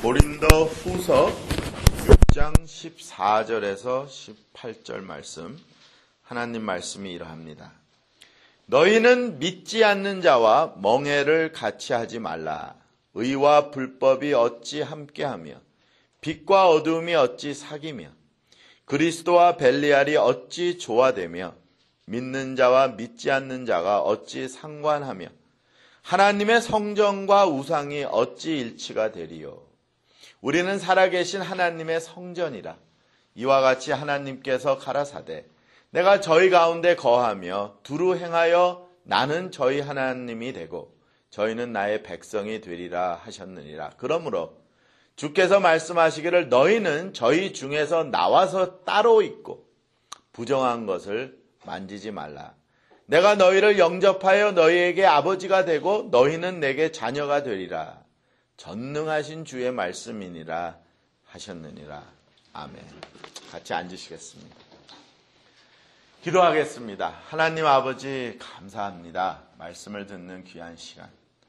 고린도 후서 6장 14절에서 18절 말씀, 하나님 말씀이 이러합니다. 너희는 믿지 않는 자와 멍해를 같이 하지 말라. 의와 불법이 어찌 함께하며 빛과 어두움이 어찌 사귀며 그리스도와 벨리알이 어찌 조화되며 믿는 자와 믿지 않는 자가 어찌 상관하며 하나님의 성전과 우상이 어찌 일치가 되리요. 우리는 살아계신 하나님의 성전이라. 이와 같이 하나님께서 가라사대 내가 저희 가운데 거하며 두루 행하여 나는 저희 하나님이 되고 저희는 나의 백성이 되리라 하셨느니라. 그러므로 주께서 말씀하시기를 너희는 저희 중에서 나와서 따로 있고 부정한 것을 만지지 말라. 내가 너희를 영접하여 너희에게 아버지가 되고 너희는 내게 자녀가 되리라. 전능하신 주의 말씀이니라 하셨느니라. 아멘. 같이 앉으시겠습니다. 기도하겠습니다. 하나님 아버지 감사합니다. 말씀을 듣는 귀한 시간.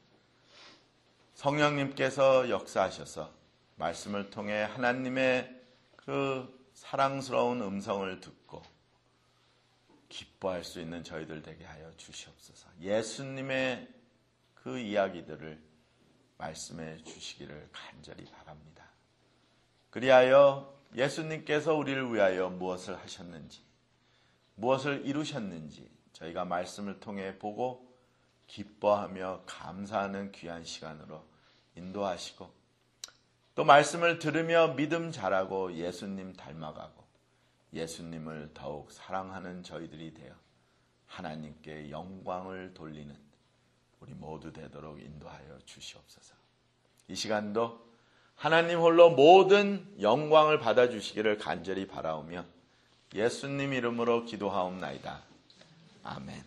성령님께서 역사하셔서 말씀을 통해 하나님의 그 사랑스러운 음성을 듣고 기뻐할 수 있는 저희들 되게 하여 주시옵소서. 예수님의 그 이야기들을 말씀해 주시기를 간절히 바랍니다. 그리하여 예수님께서 우리를 위하여 무엇을 하셨는지, 무엇을 이루셨는지 저희가 말씀을 통해 보고 기뻐하며 감사하는 귀한 시간으로 인도하시고 또 말씀을 들으며 믿음 자라고 예수님 닮아가고 예수님을 더욱 사랑하는 저희들이 되어 하나님께 영광을 돌리는 우리 모두 되도록 인도하여 주시옵소서. 이 시간도 하나님 홀로 모든 영광을 받아주시기를 간절히 바라오며 예수님 이름으로 기도하옵나이다. 아멘.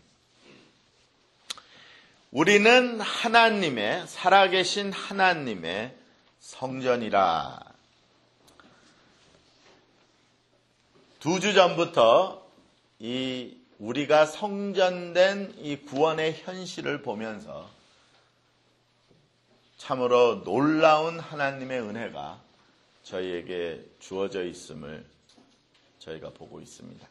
우리는 하나님의 살아계신 하나님의 성전이라. 2주 전부터 우리가 성전된 이 구원의 현실을 보면서 참으로 놀라운 하나님의 은혜가 저희에게 주어져 있음을 저희가 보고 있습니다.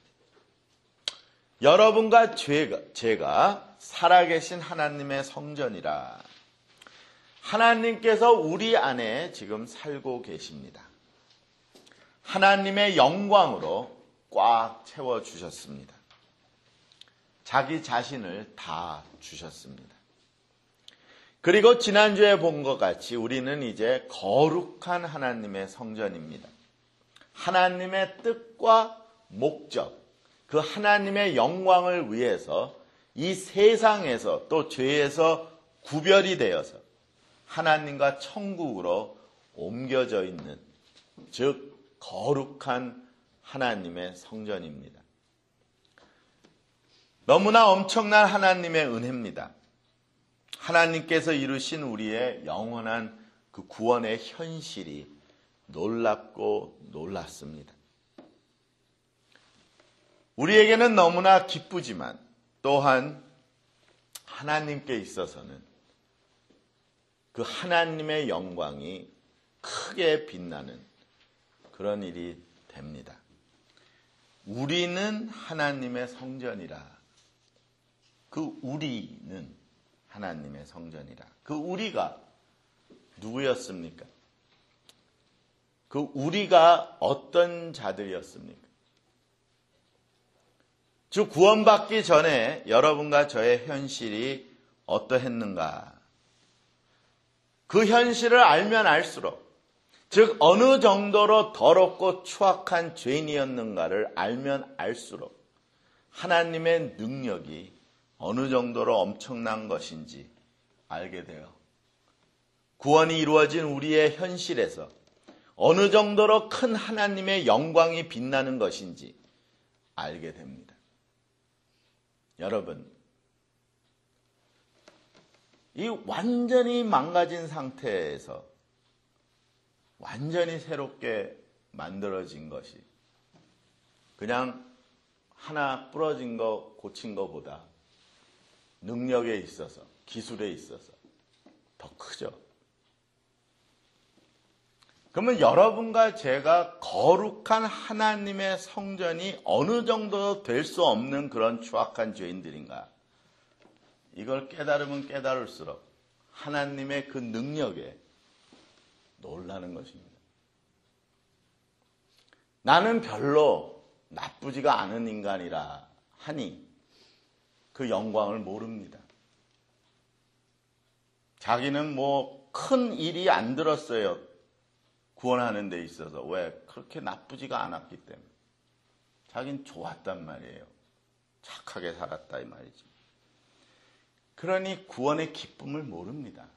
여러분과 제가 살아계신 하나님의 성전이라. 하나님께서 우리 안에 지금 살고 계십니다. 하나님의 영광으로 꽉 채워주셨습니다. 자기 자신을 다 주셨습니다. 그리고 지난주에 본 것 같이 우리는 이제 거룩한 하나님의 성전입니다. 하나님의 뜻과 목적, 그 하나님의 영광을 위해서 이 세상에서 또 죄에서 구별이 되어서 하나님과 천국으로 옮겨져 있는, 즉 거룩한 하나님의 성전입니다. 너무나 엄청난 하나님의 은혜입니다. 하나님께서 이루신 우리의 영원한 그 구원의 현실이 놀랍고 놀랐습니다. 우리에게는 너무나 기쁘지만 또한 하나님께 있어서는 그 하나님의 영광이 크게 빛나는 그런 일이 됩니다. 우리는 하나님의 성전이라. 그 우리는 하나님의 성전이라. 그 우리가 누구였습니까? 그 우리가 어떤 자들이었습니까? 즉 구원받기 전에 여러분과 저의 현실이 어떠했는가? 그 현실을 알면 알수록, 즉 어느 정도로 더럽고 추악한 죄인이었는가를 알면 알수록 하나님의 능력이 어느 정도로 엄청난 것인지 알게 돼요. 구원이 이루어진 우리의 현실에서 어느 정도로 큰 하나님의 영광이 빛나는 것인지 알게 됩니다. 여러분, 이 완전히 망가진 상태에서 완전히 새롭게 만들어진 것이 그냥 하나 부러진 거 고친 거보다 능력에 있어서, 기술에 있어서 더 크죠. 그러면 여러분과 제가 거룩한 하나님의 성전이 어느 정도 될 수 없는 그런 추악한 죄인들인가? 이걸 깨달으면 깨달을수록 하나님의 그 능력에 놀라는 것입니다. 나는 별로 나쁘지가 않은 인간이라 하니 그 영광을 모릅니다. 자기는 뭐 큰 일이 안 들었어요. 구원하는 데 있어서. 왜? 그렇게 나쁘지가 않았기 때문에. 자긴 좋았단 말이에요. 착하게 살았다 이 말이지. 그러니 구원의 기쁨을 모릅니다.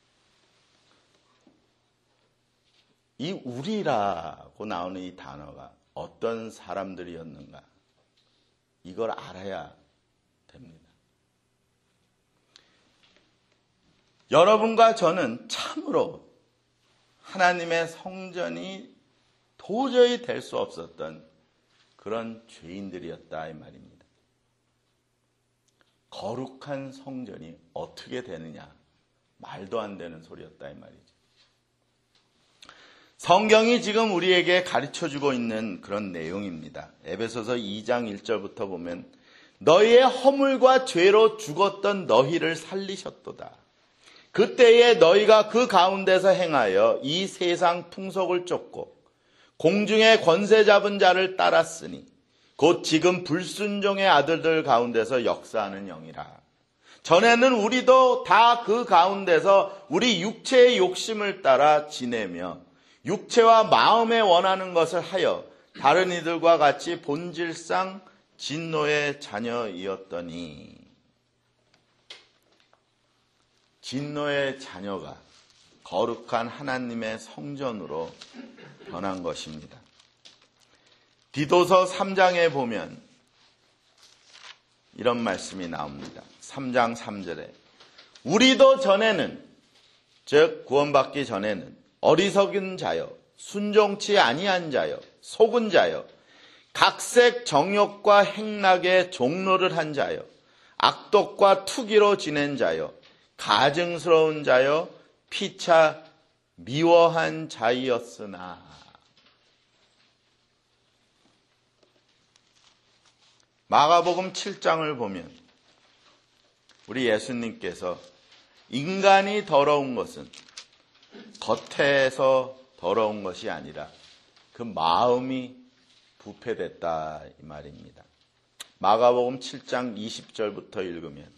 이 우리라고 나오는 이 단어가 어떤 사람들이었는가? 이걸 알아야 됩니다. 여러분과 저는 참으로 하나님의 성전이 도저히 될 수 없었던 그런 죄인들이었다 이 말입니다. 거룩한 성전이 어떻게 되느냐? 말도 안 되는 소리였다 이 말이죠. 성경이 지금 우리에게 가르쳐주고 있는 그런 내용입니다. 에베소서 2장 1절부터 보면 너희의 허물과 죄로 죽었던 너희를 살리셨도다. 그때에 너희가 그 가운데서 행하여 이 세상 풍속을 쫓고 공중의 권세 잡은 자를 따랐으니 곧 지금 불순종의 아들들 가운데서 역사하는 영이라. 전에는 우리도 다 그 가운데서 우리 육체의 욕심을 따라 지내며 육체와 마음에 원하는 것을 하여 다른 이들과 같이 본질상 진노의 자녀이었더니 진노의 자녀가 거룩한 하나님의 성전으로 변한 것입니다. 디도서 3장에 보면 이런 말씀이 나옵니다. 3장 3절에 우리도 전에는 즉 구원받기 전에는 어리석은 자여 순종치 아니한 자여 속은 자여 각색 정욕과 행락에 종로를 한 자여 악독과 투기로 지낸 자여 가증스러운 자여 피차 미워한 자이었으나 마가복음 7장을 보면 우리 예수님께서 인간이 더러운 것은 겉에서 더러운 것이 아니라 그 마음이 부패됐다 이 말입니다. 마가복음 7장 20절부터 읽으면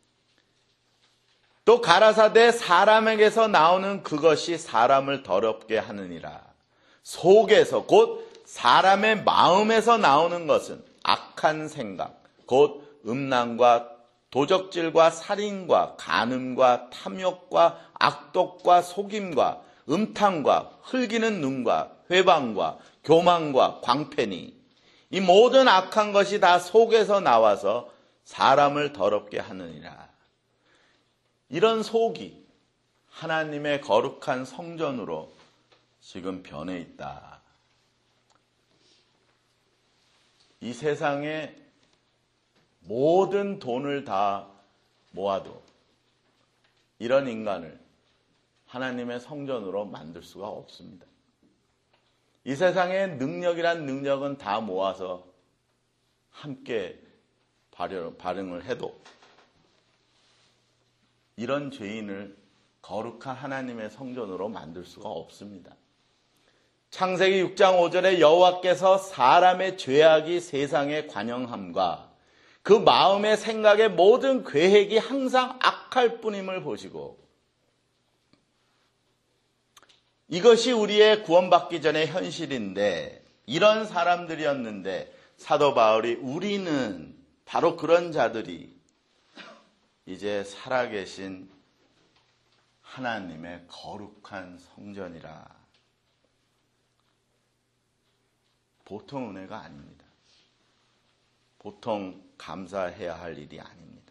또 가라사대 사람에게서 나오는 그것이 사람을 더럽게 하느니라. 속에서 곧 사람의 마음에서 나오는 것은 악한 생각, 곧 음란과 도적질과 살인과 간음과 탐욕과 악독과 속임과 음탕과 흘기는 눈과 회방과 교만과 광패니 이 모든 악한 것이 다 속에서 나와서 사람을 더럽게 하느니라. 이런 속이 하나님의 거룩한 성전으로 지금 변해 있다. 이 세상에 모든 돈을 다 모아도 이런 인간을 하나님의 성전으로 만들 수가 없습니다. 이 세상에 능력이란 능력은 다 모아서 함께 발행을 해도 이런 죄인을 거룩한 하나님의 성전으로 만들 수가 없습니다. 창세기 6장 5절에 여호와께서 사람의 죄악이 세상에 관영함과 그 마음의 생각의 모든 계획이 항상 악할 뿐임을 보시고 이것이 우리의 구원받기 전의 현실인데 이런 사람들이었는데 사도 바울이 우리는 바로 그런 자들이 이제 살아계신 하나님의 거룩한 성전이라. 보통 은혜가 아닙니다. 보통 감사해야 할 일이 아닙니다.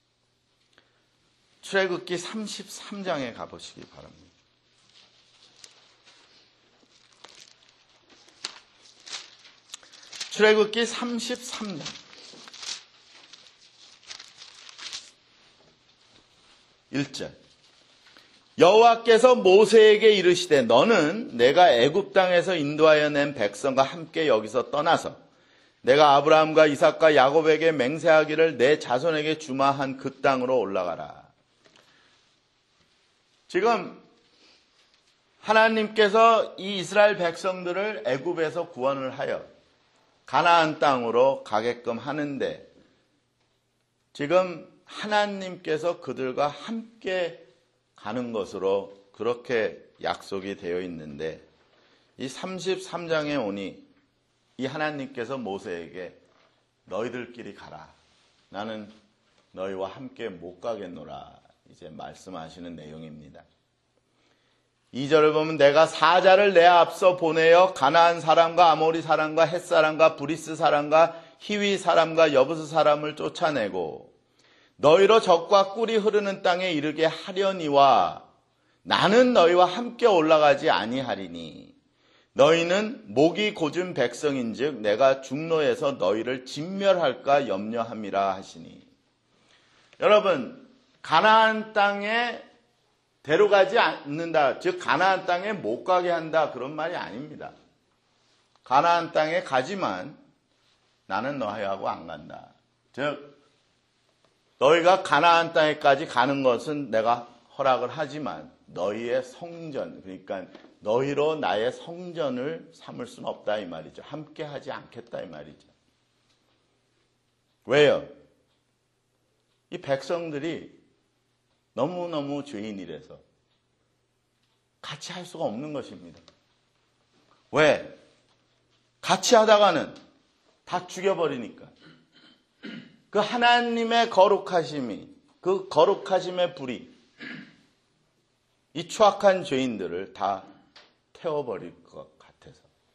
출애굽기 33장에 가보시기 바랍니다. 출애굽기 33장 1절 여호와께서 모세에게 이르시되 너는 내가 애굽 땅에서 인도하여 낸 백성과 함께 여기서 떠나서 내가 아브라함과 이삭과 야곱에게 맹세하기를 내 자손에게 주마한 그 땅으로 올라가라. 지금 하나님께서 이 이스라엘 백성들을 애굽에서 구원을 하여 가나안 땅으로 가게끔 하는데 지금 하나님께서 그들과 함께 가는 것으로 그렇게 약속이 되어 있는데 이 33장에 오니 이 하나님께서 모세에게 너희들끼리 가라. 나는 너희와 함께 못 가겠노라. 이제 말씀하시는 내용입니다. 2절을 보면 내가 사자를 내 앞서 보내어 가나안 사람과 아모리 사람과 헷 사람과 브리스 사람과 히위 사람과 여부스 사람을 쫓아내고 너희로 적과 꿀이 흐르는 땅에 이르게 하려니와 나는 너희와 함께 올라가지 아니하리니 너희는 목이 고준 백성인즉 내가 중로에서 너희를 진멸할까 염려함이라 하시니. 여러분, 가나안 땅에 데려가지 않는다, 즉 가나안 땅에 못 가게 한다, 그런 말이 아닙니다. 가나안 땅에 가지만 나는 너희하고 안 간다. 즉 너희가 가나안 땅에까지 가는 것은 내가 허락을 하지만 너희의 성전, 그러니까 너희로 나의 성전을 삼을 수는 없다 이 말이죠. 함께 하지 않겠다 이 말이죠. 왜요? 이 백성들이 너무너무 죄인이라서 같이 할 수가 없는 것입니다. 왜? 같이 하다가는 다 죽여버리니까. 그 하나님의 거룩하심이, 그 거룩하심의 불이 이 추악한 죄인들을 다 태워버릴 것 같아서.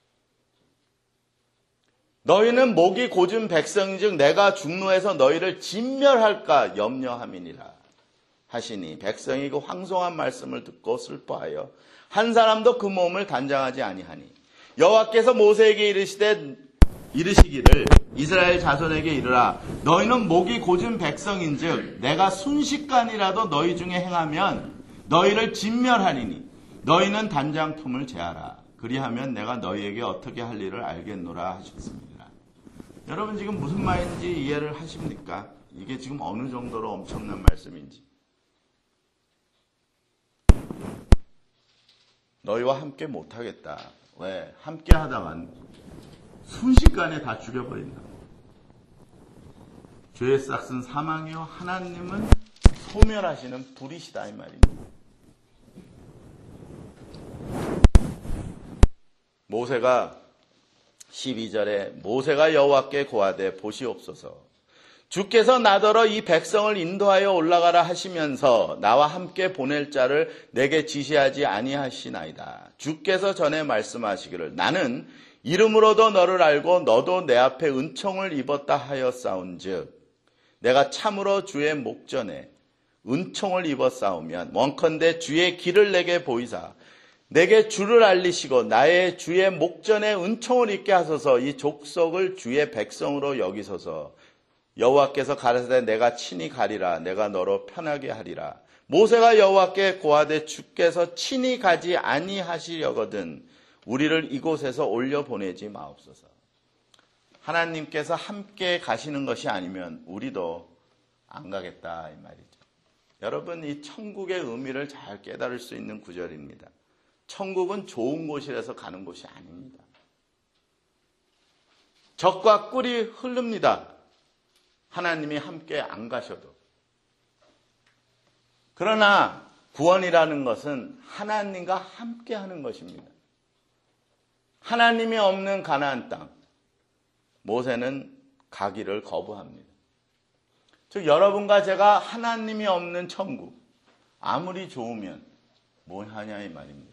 너희는 목이 고준 백성인즉 내가 중노에서 너희를 진멸할까 염려함이니라 하시니 백성이 그 황송한 말씀을 듣고 슬퍼하여 한 사람도 그 몸을 단장하지 아니하니 여호와께서 모세에게 이르시기를 이스라엘 자손에게 이르라 너희는 목이 고준 백성인즉 내가 순식간이라도 너희 중에 행하면 너희를 진멸하리니 너희는 단장품을 제하라. 그리하면 내가 너희에게 어떻게 할 일을 알겠노라 하셨습니다. 여러분 지금 무슨 말인지 이해를 하십니까? 이게 지금 어느 정도로 엄청난 말씀인지. 너희와 함께 못하겠다. 왜? 함께 하다간 순식간에 다 죽여버린다. 죄의 싹은 사망이요 하나님은 소멸하시는 불이시다 이 말입니다. 모세가 12절에 모세가 여호와께 고하되 보시옵소서 주께서 나더러 이 백성을 인도하여 올라가라 하시면서 나와 함께 보낼 자를 내게 지시하지 아니하시나이다. 주께서 전에 말씀하시기를 나는 이름으로도 너를 알고 너도 내 앞에 은총을 입었다 하였사온즉 내가 참으로 주의 목전에 은총을 입었사오면 원컨대 주의 길을 내게 보이사 내게 주를 알리시고 나의 주의 목전에 은총을 입게 하소서. 이 족속을 주의 백성으로 여기소서. 여호와께서 가라사대 내가 친히 가리라. 내가 너로 편하게 하리라. 모세가 여호와께 고하되 주께서 친히 가지 아니하시려거든 우리를 이곳에서 올려보내지 마옵소서. 하나님께서 함께 가시는 것이 아니면 우리도 안 가겠다 이 말이죠. 여러분 이 천국의 의미를 잘 깨달을 수 있는 구절입니다. 천국은 좋은 곳이라서 가는 곳이 아닙니다. 젖과 꿀이 흐릅니다. 하나님이 함께 안 가셔도. 그러나 구원이라는 것은 하나님과 함께 하는 것입니다. 하나님이 없는 가나안 땅, 모세는 가기를 거부합니다. 즉 여러분과 제가 하나님이 없는 천국, 아무리 좋으면 뭘 하냐 이 말입니다.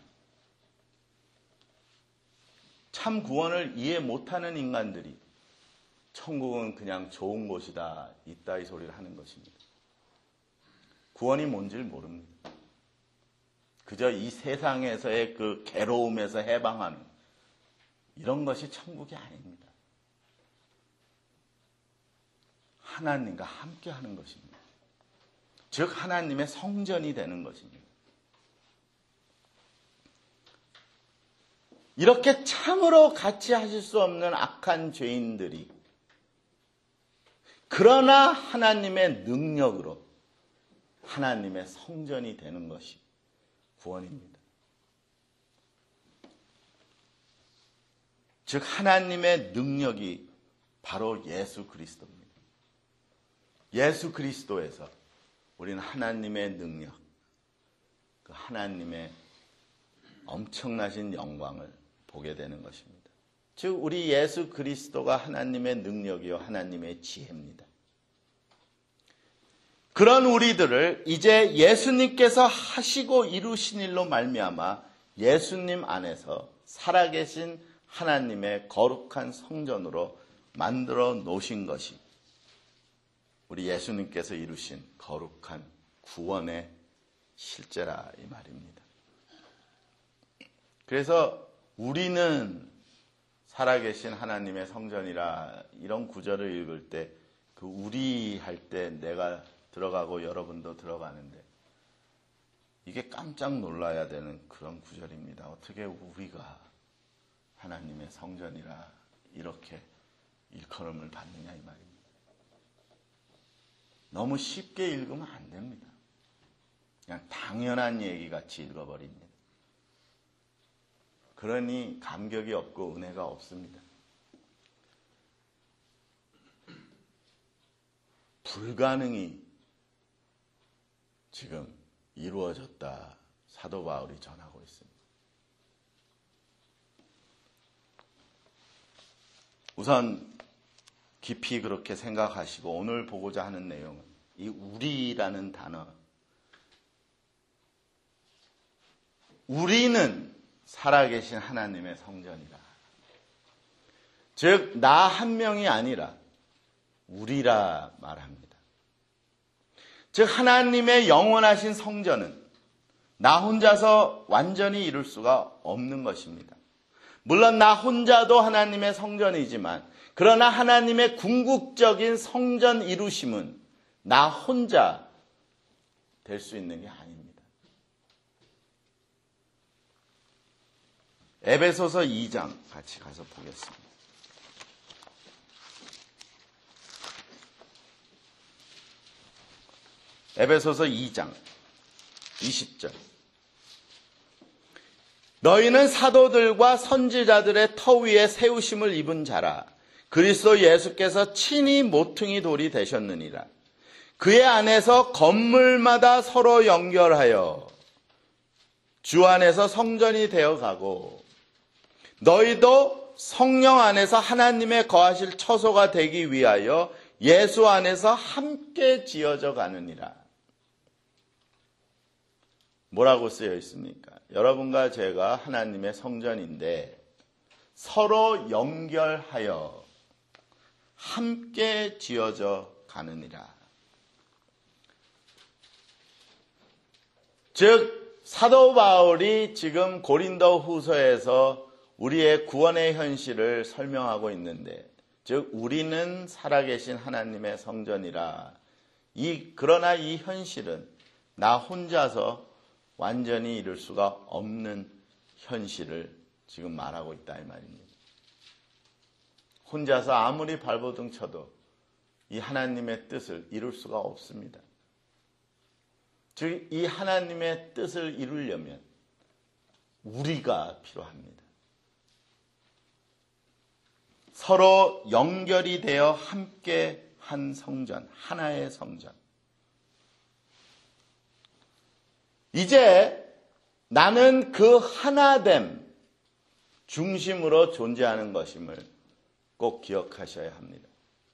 참 구원을 이해 못하는 인간들이 천국은 그냥 좋은 곳이다 있다 이 소리를 하는 것입니다. 구원이 뭔지를 모릅니다. 그저 이 세상에서의 그 괴로움에서 해방하는 이런 것이 천국이 아닙니다. 하나님과 함께 하는 것입니다. 즉 하나님의 성전이 되는 것입니다. 이렇게 참으로 같이 하실 수 없는 악한 죄인들이 그러나 하나님의 능력으로 하나님의 성전이 되는 것이 구원입니다. 즉 하나님의 능력이 바로 예수 그리스도입니다. 예수 그리스도에서 우리는 하나님의 능력, 그 하나님의 엄청나신 영광을 보게 되는 것입니다. 즉 우리 예수 그리스도가 하나님의 능력이요 하나님의 지혜입니다. 그런 우리들을 이제 예수님께서 하시고 이루신 일로 말미암아 예수님 안에서 살아계신 하나님의 거룩한 성전으로 만들어 놓으신 것이 우리 예수님께서 이루신 거룩한 구원의 실제라 이 말입니다. 그래서 우리는 살아계신 하나님의 성전이라 이런 구절을 읽을 때 그 우리 할 때 내가 들어가고 여러분도 들어가는데 이게 깜짝 놀라야 되는 그런 구절입니다. 어떻게 우리가 하나님의 성전이라 이렇게 일컬음을 받느냐 이 말입니다. 너무 쉽게 읽으면 안 됩니다. 그냥 당연한 얘기 같이 읽어버립니다. 그러니 감격이 없고 은혜가 없습니다. 불가능이 지금 이루어졌다 사도 바울이 전하고 있습니다. 우선 깊이 그렇게 생각하시고 오늘 보고자 하는 내용은 이 우리라는 단어, 우리는 살아계신 하나님의 성전이라. 즉 나 한 명이 아니라 우리라 말합니다. 즉 하나님의 영원하신 성전은 나 혼자서 완전히 이룰 수가 없는 것입니다. 물론 나 혼자도 하나님의 성전이지만 그러나 하나님의 궁극적인 성전 이루심은 나 혼자 될 수 있는 게 아닙니다. 에베소서 2장 같이 가서 보겠습니다. 에베소서 2장 20절. 너희는 사도들과 선지자들의 터 위에 세우심을 입은 자라. 그리스도 예수께서 친히 모퉁이 돌이 되셨느니라. 그의 안에서 건물마다 서로 연결하여 주 안에서 성전이 되어가고 너희도 성령 안에서 하나님의 거하실 처소가 되기 위하여 예수 안에서 함께 지어져 가느니라. 뭐라고 쓰여 있습니까? 여러분과 제가 하나님의 성전인데 서로 연결하여 함께 지어져 가느니라. 즉 사도 바울이 지금 고린도 후서에서 우리의 구원의 현실을 설명하고 있는데 즉 우리는 살아계신 하나님의 성전이라. 그러나 이 현실은 나 혼자서 완전히 이룰 수가 없는 현실을 지금 말하고 있다 이 말입니다. 혼자서 아무리 발버둥 쳐도 이 하나님의 뜻을 이룰 수가 없습니다. 즉 이 하나님의 뜻을 이루려면 우리가 필요합니다. 서로 연결이 되어 함께 한 성전, 하나의 성전. 이제 나는 그 하나됨 중심으로 존재하는 것임을 꼭 기억하셔야 합니다.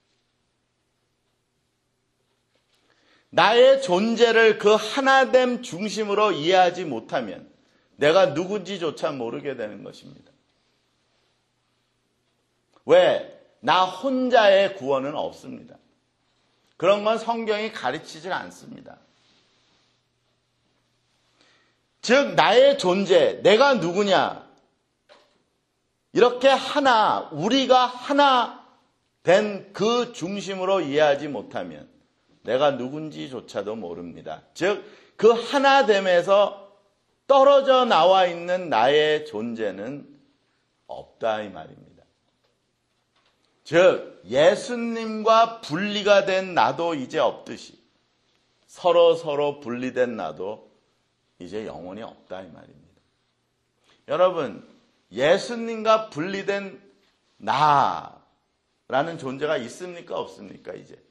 나의 존재를 그 하나됨 중심으로 이해하지 못하면 내가 누군지조차 모르게 되는 것입니다. 왜? 나 혼자의 구원은 없습니다. 그런 건 성경이 가르치질 않습니다. 즉 나의 존재, 내가 누구냐? 이렇게 하나, 우리가 하나 된 그 중심으로 이해하지 못하면 내가 누군지조차도 모릅니다. 즉 그 하나됨에서 떨어져 나와 있는 나의 존재는 없다 이 말입니다. 즉 예수님과 분리가 된 나도 이제 없듯이 서로 분리된 나도 이제 영원히 없다 이 말입니다. 여러분, 예수님과 분리된 나라는 존재가 있습니까? 없습니까? 이제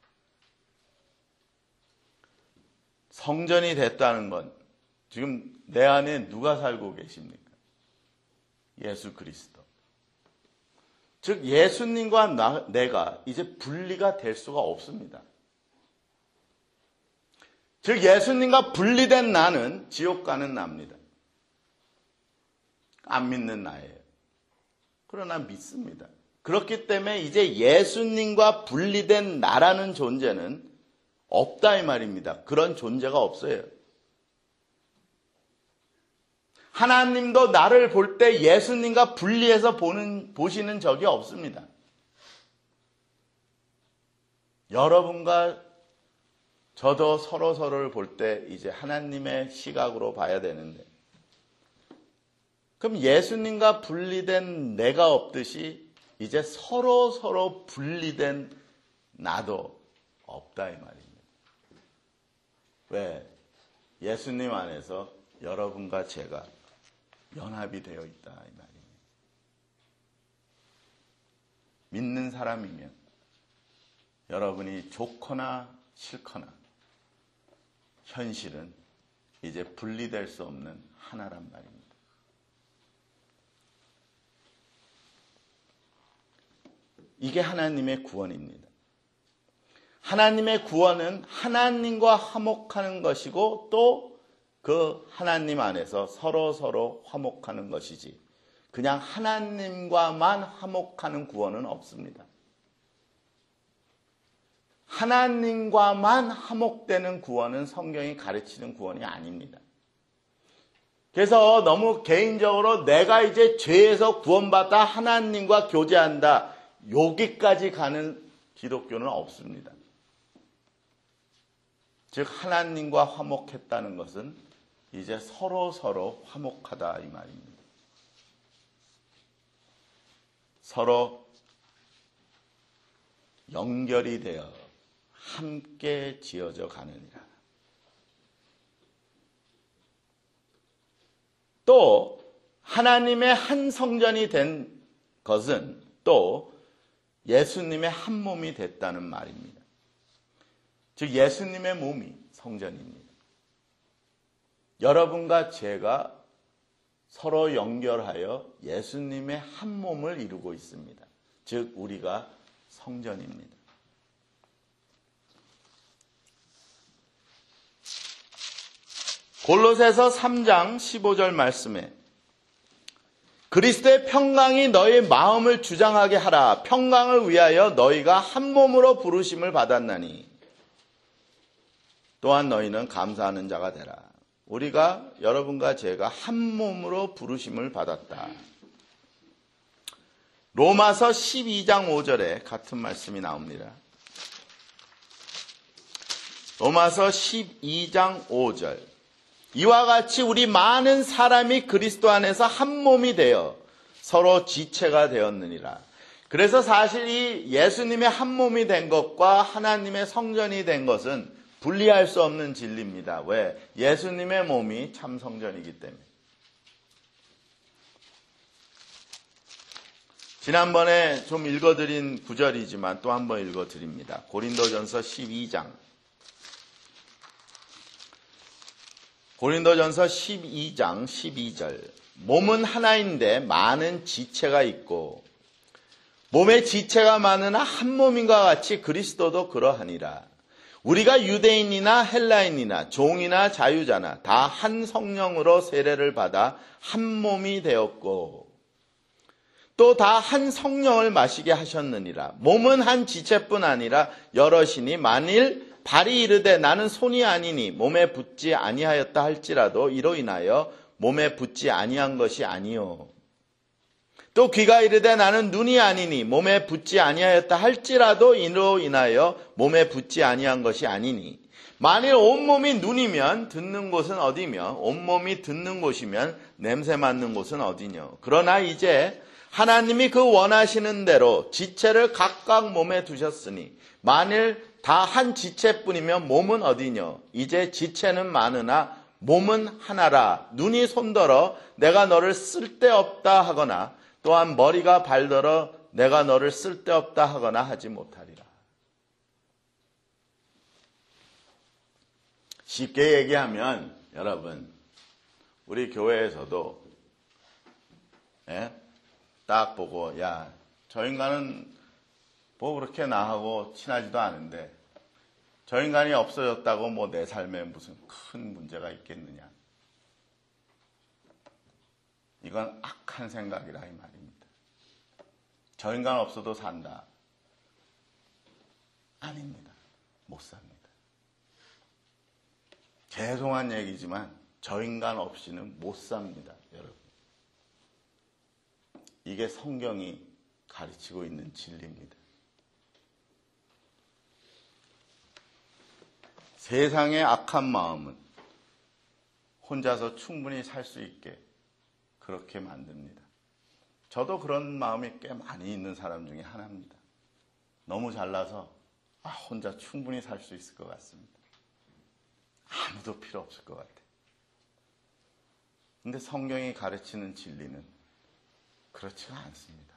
성전이 됐다는 건 지금 내 안에 누가 살고 계십니까? 예수 그리스도. 즉 예수님과 내가 이제 분리가 될 수가 없습니다. 즉 예수님과 분리된 나는 지옥 가는 나입니다. 안 믿는 나예요. 그러나 믿습니다. 그렇기 때문에 이제 예수님과 분리된 나라는 존재는 없다 이 말입니다. 그런 존재가 없어요. 하나님도 나를 볼 때 예수님과 분리해서 보시는 적이 없습니다. 여러분과 저도 서로를 볼 때 이제 하나님의 시각으로 봐야 되는데, 그럼 예수님과 분리된 내가 없듯이 이제 서로 분리된 나도 없다 이 말입니다. 왜? 예수님 안에서 여러분과 제가 연합이 되어 있다 이 말입니다. 믿는 사람이면 여러분이 좋거나 싫거나 현실은 이제 분리될 수 없는 하나란 말입니다. 이게 하나님의 구원입니다. 하나님의 구원은 하나님과 화목하는 것이고 또 그 하나님 안에서 서로 화목하는 것이지 그냥 하나님과만 화목하는 구원은 없습니다. 하나님과만 화목되는 구원은 성경이 가르치는 구원이 아닙니다. 그래서 너무 개인적으로 내가 이제 죄에서 구원받아 하나님과 교제한다, 여기까지 가는 기독교는 없습니다. 즉 하나님과 화목했다는 것은 이제 서로 화목하다 이 말입니다. 서로 연결이 되어 함께 지어져 가느니라. 또 하나님의 한 성전이 된 것은 또 예수님의 한 몸이 됐다는 말입니다. 즉 예수님의 몸이 성전입니다. 여러분과 제가 서로 연결하여 예수님의 한 몸을 이루고 있습니다. 즉 우리가 성전입니다. 골로새서 3장 15절 말씀에 그리스도의 평강이 너희 마음을 주장하게 하라. 평강을 위하여 너희가 한 몸으로 부르심을 받았나니 또한 너희는 감사하는 자가 되라. 우리가 여러분과 제가 한 몸으로 부르심을 받았다. 로마서 12장 5절에 같은 말씀이 나옵니다. 로마서 12장 5절. 이와 같이 우리 많은 사람이 그리스도 안에서 한 몸이 되어 서로 지체가 되었느니라. 그래서 사실 이 예수님의 한 몸이 된 것과 하나님의 성전이 된 것은 분리할 수 없는 진리입니다. 왜? 예수님의 몸이 참 성전이기 때문에. 지난번에 좀 읽어드린 구절이지만 또 한 번 읽어드립니다. 고린도전서 12장. 고린도전서 12장 12절. 몸은 하나인데 많은 지체가 있고 몸의 지체가 많으나 한 몸인과 같이 그리스도도 그러하니라. 우리가 유대인이나 헬라인이나 종이나 자유자나 다 한 성령으로 세례를 받아 한 몸이 되었고 또 다 한 성령을 마시게 하셨느니라. 몸은 한 지체뿐 아니라 여럿이니 만일 발이 이르되 나는 손이 아니니 몸에 붙지 아니하였다 할지라도 이로 인하여 몸에 붙지 아니한 것이 아니요. 또 귀가 이르되 나는 눈이 아니니 몸에 붙지 아니하였다 할지라도 이로 인하여 몸에 붙지 아니한 것이 아니니 만일 온몸이 눈이면 듣는 곳은 어디며 온몸이 듣는 곳이면 냄새 맡는 곳은 어디뇨? 그러나 이제 하나님이 그 원하시는 대로 지체를 각각 몸에 두셨으니 만일 다 한 지체뿐이면 몸은 어디뇨? 이제 지체는 많으나 몸은 하나라. 눈이 손더러 내가 너를 쓸데없다 하거나 또한 머리가 발더러 내가 너를 쓸데없다 하거나 하지 못하리라. 쉽게 얘기하면 여러분, 우리 교회에서도 딱 보고 야, 저 인간은 뭐 그렇게 나하고 친하지도 않은데 저 인간이 없어졌다고 뭐 내 삶에 무슨 큰 문제가 있겠느냐. 이건 악한 생각이라 이 말입니다. 저 인간 없어도 산다. 아닙니다. 못 삽니다. 죄송한 얘기지만 저 인간 없이는 못 삽니다, 여러분. 이게 성경이 가르치고 있는 진리입니다. 세상의 악한 마음은 혼자서 충분히 살 수 있게 그렇게 만듭니다. 저도 그런 마음이 꽤 많이 있는 사람 중에 하나입니다. 너무 잘나서 혼자 충분히 살 수 있을 것 같습니다. 아무도 필요 없을 것 같아요. 근데 성경이 가르치는 진리는 그렇지가 않습니다.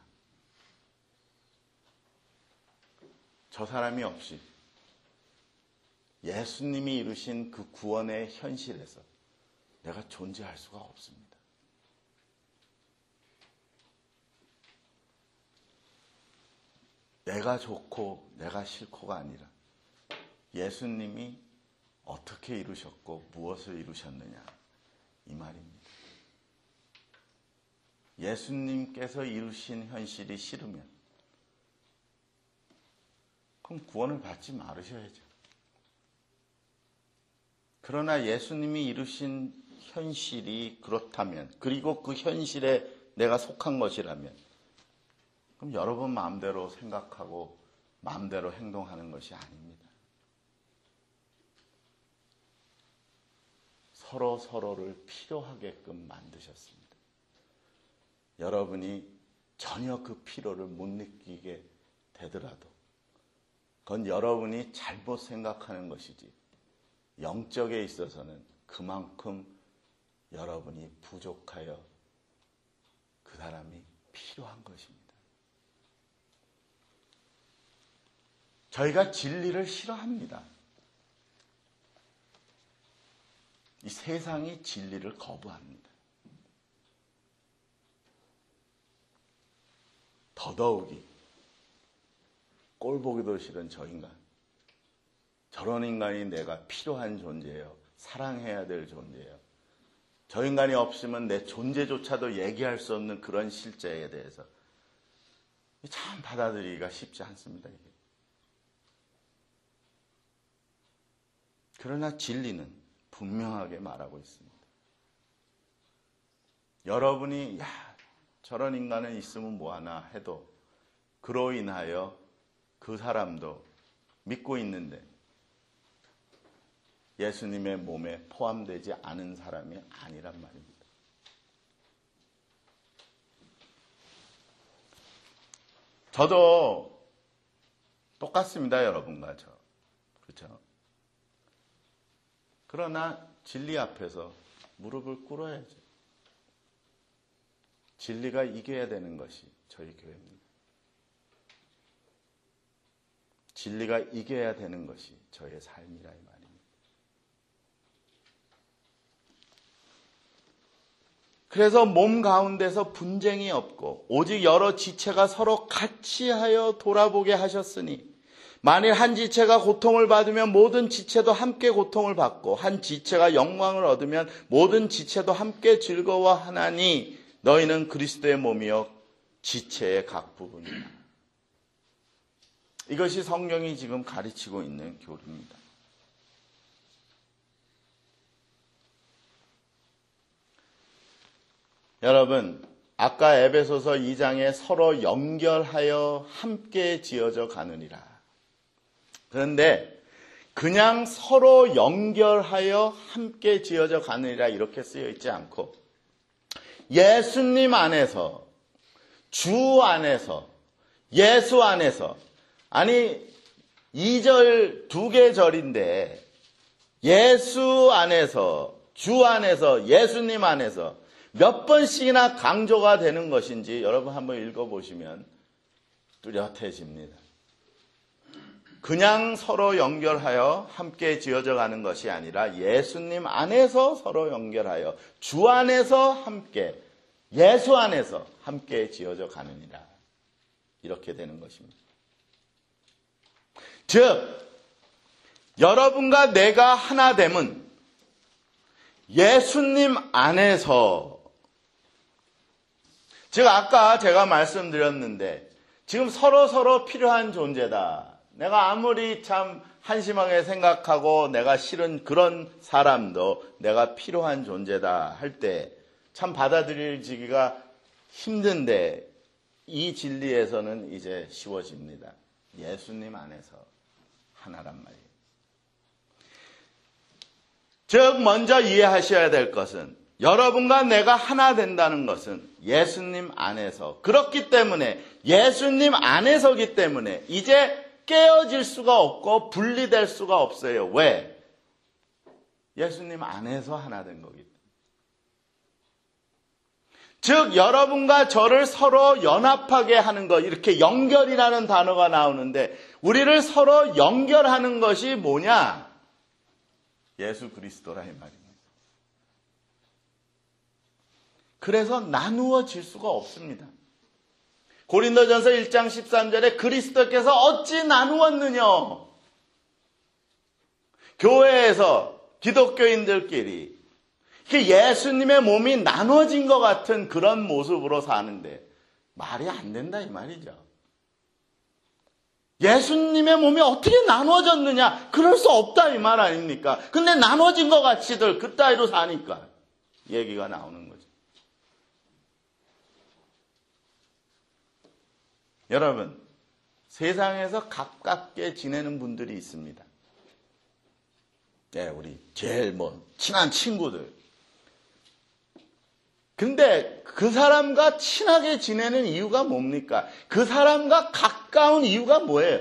저 사람이 없이 예수님이 이루신 그 구원의 현실에서 내가 존재할 수가 없습니다. 내가 좋고 내가 싫고가 아니라 예수님이 어떻게 이루셨고 무엇을 이루셨느냐 이 말입니다. 예수님께서 이루신 현실이 싫으면 그럼 구원을 받지 말으셔야죠. 그러나 예수님이 이루신 현실이 그렇다면, 그리고 그 현실에 내가 속한 것이라면, 그럼 여러분 마음대로 생각하고 마음대로 행동하는 것이 아닙니다. 서로 서로를 필요하게끔 만드셨습니다. 여러분이 전혀 그 필요를 못 느끼게 되더라도 그건 여러분이 잘못 생각하는 것이지 영적에 있어서는 그만큼 여러분이 부족하여 그 사람이 필요한 것입니다. 저희가 진리를 싫어합니다. 이 세상이 진리를 거부합니다. 더더욱이 꼴보기도 싫은 저 인간. 저런 인간이 내가 필요한 존재예요. 사랑해야 될 존재예요. 저 인간이 없으면 내 존재조차도 얘기할 수 없는 그런 실제에 대해서 참 받아들이기가 쉽지 않습니다. 이게. 그러나 진리는 분명하게 말하고 있습니다. 여러분이 저런 인간은 있으면 뭐하나 해도 그로 인하여 그 사람도 믿고 있는데 예수님의 몸에 포함되지 않은 사람이 아니란 말입니다. 저도 똑같습니다, 여러분과 저. 그렇죠? 그러나 진리 앞에서 무릎을 꿇어야죠. 진리가 이겨야 되는 것이 저희 교회입니다. 진리가 이겨야 되는 것이 저의 삶이라 이 말입니다. 그래서 몸 가운데서 분쟁이 없고 오직 여러 지체가 서로 같이 하여 돌아보게 하셨으니 만일 한 지체가 고통을 받으면 모든 지체도 함께 고통을 받고 한 지체가 영광을 얻으면 모든 지체도 함께 즐거워하나니 너희는 그리스도의 몸이요 지체의 각 부분이다. 이것이 성경이 지금 가르치고 있는 교리입니다. 여러분, 아까 에베소서 2장에 서로 연결하여 함께 지어져 가느니라. 그런데 그냥 서로 연결하여 함께 지어져 가느니라 이렇게 쓰여 있지 않고 예수님 안에서, 주 안에서, 예수 안에서. 아니 2절 2개 절인데 예수 안에서, 주 안에서, 예수님 안에서 몇 번씩이나 강조가 되는 것인지 여러분 한번 읽어보시면 뚜렷해집니다. 그냥 서로 연결하여 함께 지어져 가는 것이 아니라 예수님 안에서 서로 연결하여 주 안에서 함께, 예수 안에서 함께 지어져 가느니라. 이렇게 되는 것입니다. 즉 여러분과 내가 하나됨은 예수님 안에서, 즉 아까 제가 말씀드렸는데 지금 서로 필요한 존재다. 내가 아무리 참 한심하게 생각하고 내가 싫은 그런 사람도 내가 필요한 존재다 할 때 참 받아들이기가 힘든데 이 진리에서는 이제 쉬워집니다. 예수님 안에서 하나란 말이에요. 즉 먼저 이해하셔야 될 것은 여러분과 내가 하나 된다는 것은 예수님 안에서, 그렇기 때문에 예수님 안에서기 때문에 이제 깨어질 수가 없고 분리될 수가 없어요. 왜? 예수님 안에서 하나 된 거기 때문에. 즉 여러분과 저를 서로 연합하게 하는 것, 이렇게 연결이라는 단어가 나오는데 우리를 서로 연결하는 것이 뭐냐? 예수 그리스도라 이 말입니다. 그래서 나누어질 수가 없습니다. 고린도전서 1장 13절에 그리스도께서 어찌 나누었느냐? 교회에서 기독교인들끼리 예수님의 몸이 나눠진 것 같은 그런 모습으로 사는데 말이 안 된다 이 말이죠. 예수님의 몸이 어떻게 나눠졌느냐? 그럴 수 없다 이 말 아닙니까? 근데 나눠진 것 같이들 그따위로 사니까 얘기가 나오는 거죠. 여러분, 세상에서 가깝게 지내는 분들이 있습니다. 네, 우리 제일 친한 친구들. 근데 그 사람과 친하게 지내는 이유가 뭡니까? 그 사람과 가까운 이유가 뭐예요?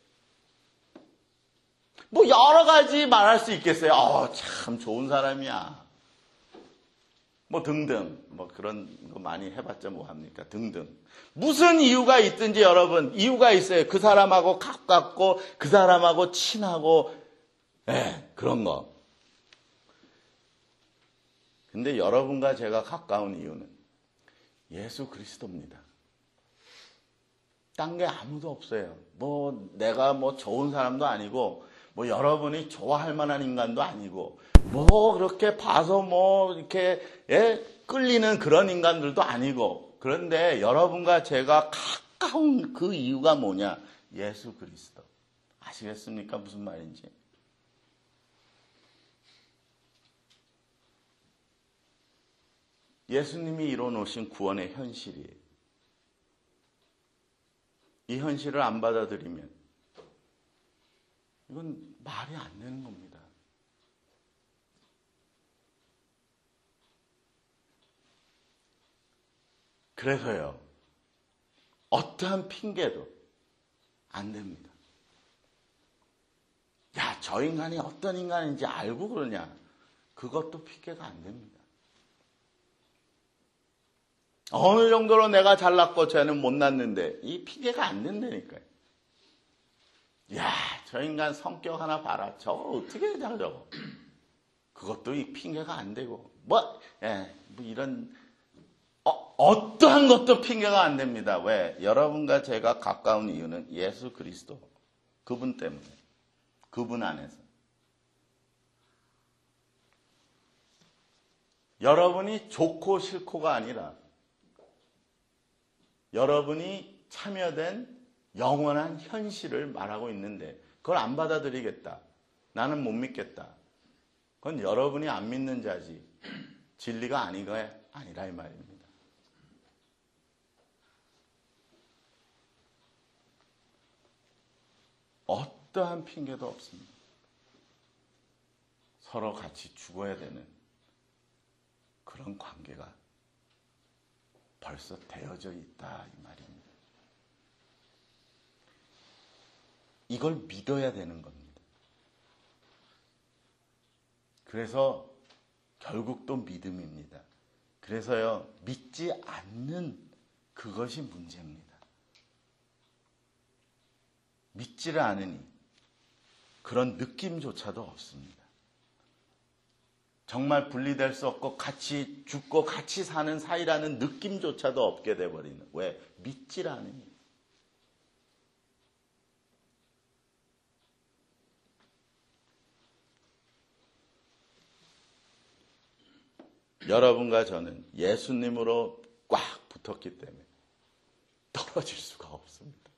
여러 가지 말할 수 있겠어요. 참 좋은 사람이야. 등등. 그런 거 많이 해봤자 뭐합니까? 등등. 무슨 이유가 있든지 여러분, 이유가 있어요. 그 사람하고 가깝고, 그 사람하고 친하고, 그런 거. 근데 여러분과 제가 가까운 이유는 예수 그리스도입니다. 딴 게 아무도 없어요. 내가 좋은 사람도 아니고, 여러분이 좋아할 만한 인간도 아니고, 그렇게 봐서 이렇게, 끌리는 그런 인간들도 아니고, 그런데 여러분과 제가 가까운 그 이유가 뭐냐? 예수 그리스도. 아시겠습니까? 무슨 말인지. 예수님이 이뤄놓으신 구원의 현실이에요. 이 현실을 안 받아들이면 이건 말이 안 되는 겁니다. 그래서요, 어떠한 핑계도 안 됩니다. 야, 저 인간이 어떤 인간인지 알고 그러냐? 그것도 핑계가 안 됩니다. 어느 정도로 내가 잘났고 쟤는 못났는데 이 핑계가 안 된다니까요. 야, 저 인간 성격 하나 봐라. 저거 어떻게 잘 저거. 그것도 이 핑계가 안 되고 이런 어떠한 것도 핑계가 안 됩니다. 왜? 여러분과 제가 가까운 이유는 예수 그리스도. 그분 때문에. 그분 안에서. 여러분이 좋고 싫고가 아니라 여러분이 참여된 영원한 현실을 말하고 있는데 그걸 안 받아들이겠다. 나는 못 믿겠다. 그건 여러분이 안 믿는 자지 진리가 아니라 이 말입니다. 어떠한 핑계도 없습니다. 서로 같이 죽어야 되는 그런 관계가 벌써 되어져 있다 이 말입니다. 이걸 믿어야 되는 겁니다. 그래서 결국 또 믿음입니다. 그래서요, 믿지 않는 그것이 문제입니다. 믿지를 않으니 그런 느낌조차도 없습니다. 정말 분리될 수 없고 같이 죽고 같이 사는 사이라는 느낌조차도 없게 돼버리는. 왜? 믿지를 않으니. 여러분과 저는 예수님으로 꽉 붙었기 때문에 떨어질 수가 없습니다.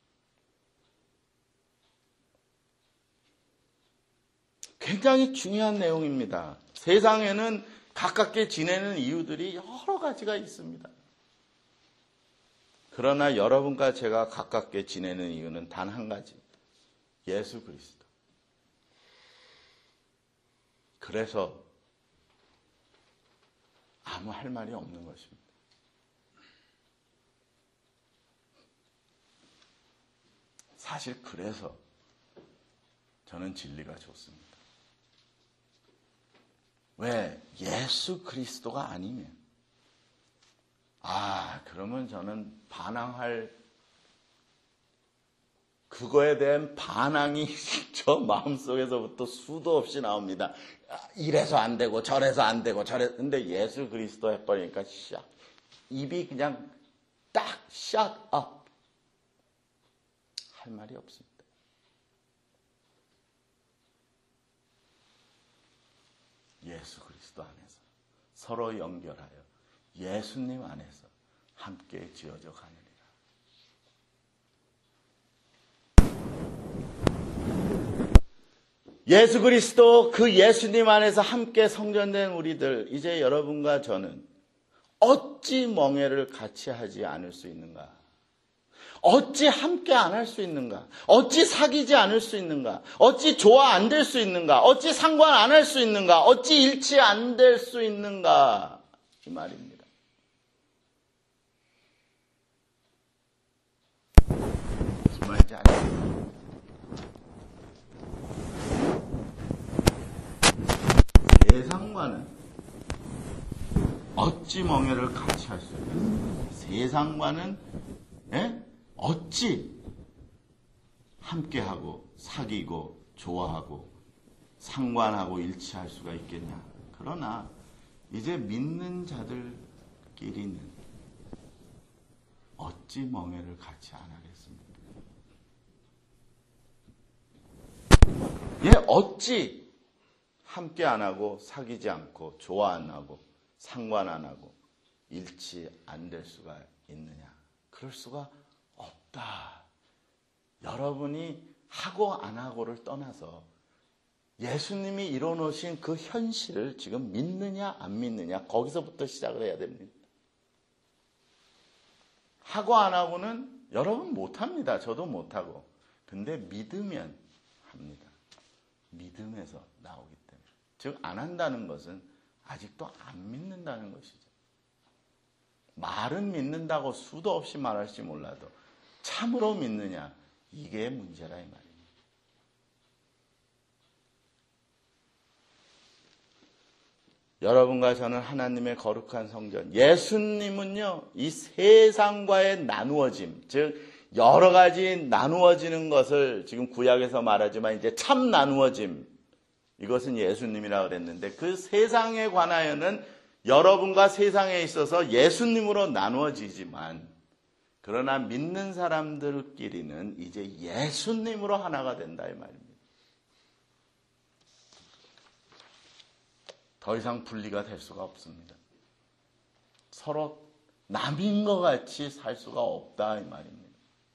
굉장히 중요한 내용입니다. 세상에는 가깝게 지내는 이유들이 여러 가지가 있습니다. 그러나 여러분과 제가 가깝게 지내는 이유는 단 한 가지. 예수 그리스도. 그래서 아무 할 말이 없는 것입니다. 사실 그래서 저는 진리가 좋습니다. 왜? 예수 그리스도가 아니면 그러면 저는 반항할 그거에 대한 반항이 저 마음속에서부터 수도 없이 나옵니다. 이래서 안 되고 저래서 안 되고 근데 예수 그리스도 해버리니까 입이 그냥 딱 shut up. 할 말이 없습니다. 예수 그리스도 안에서 서로 연결하여 예수님 안에서 함께 지어져 가느니라. 예수 그리스도 그 예수님 안에서 함께 성전된 우리들, 이제 여러분과 저는 어찌 멍에를 같이 하지 않을 수 있는가? 어찌 함께 안 할 수 있는가? 어찌 사귀지 않을 수 있는가? 어찌 조화 안 될 수 있는가? 어찌 상관 안 할 수 있는가? 어찌 일치 안 될 수 있는가? 이 말입니다. 무슨 말인지 아시죠? 세상과는 어찌 멍에를 같이 할 수 있는가? 세상과는 어찌 함께하고 사귀고 좋아하고 상관하고 일치할 수가 있겠냐. 그러나 이제 믿는 자들끼리는 어찌 멍에를 같이 안 하겠습니까? 어찌 함께 안 하고 사귀지 않고 좋아 안 하고 상관 안 하고 일치 안 될 수가 있느냐. 그럴 수가 없다. 여러분이 하고 안 하고를 떠나서 예수님이 이뤄놓으신 그 현실을 지금 믿느냐 안 믿느냐, 거기서부터 시작을 해야 됩니다. 하고 안 하고는 여러분 못합니다. 저도 못하고. 근데 믿으면 합니다. 믿음에서 나오기 때문에. 즉 안 한다는 것은 아직도 안 믿는다는 것이죠. 말은 믿는다고 수도 없이 말할지 몰라도 참으로 믿느냐, 이게 문제라 이 말입니다. 여러분과 저는 하나님의 거룩한 성전, 예수님은요 이 세상과의 나누어짐, 즉 여러 가지 나누어지는 것을 지금 구약에서 말하지만 이제 참 나누어짐, 이것은 예수님이라고 그랬는데, 그 세상에 관하여는 여러분과 세상에 있어서 예수님으로 나누어지지만, 그러나 믿는 사람들끼리는 이제 예수님으로 하나가 된다 이 말입니다. 더 이상 분리가 될 수가 없습니다. 서로 남인 것 같이 살 수가 없다 이 말입니다.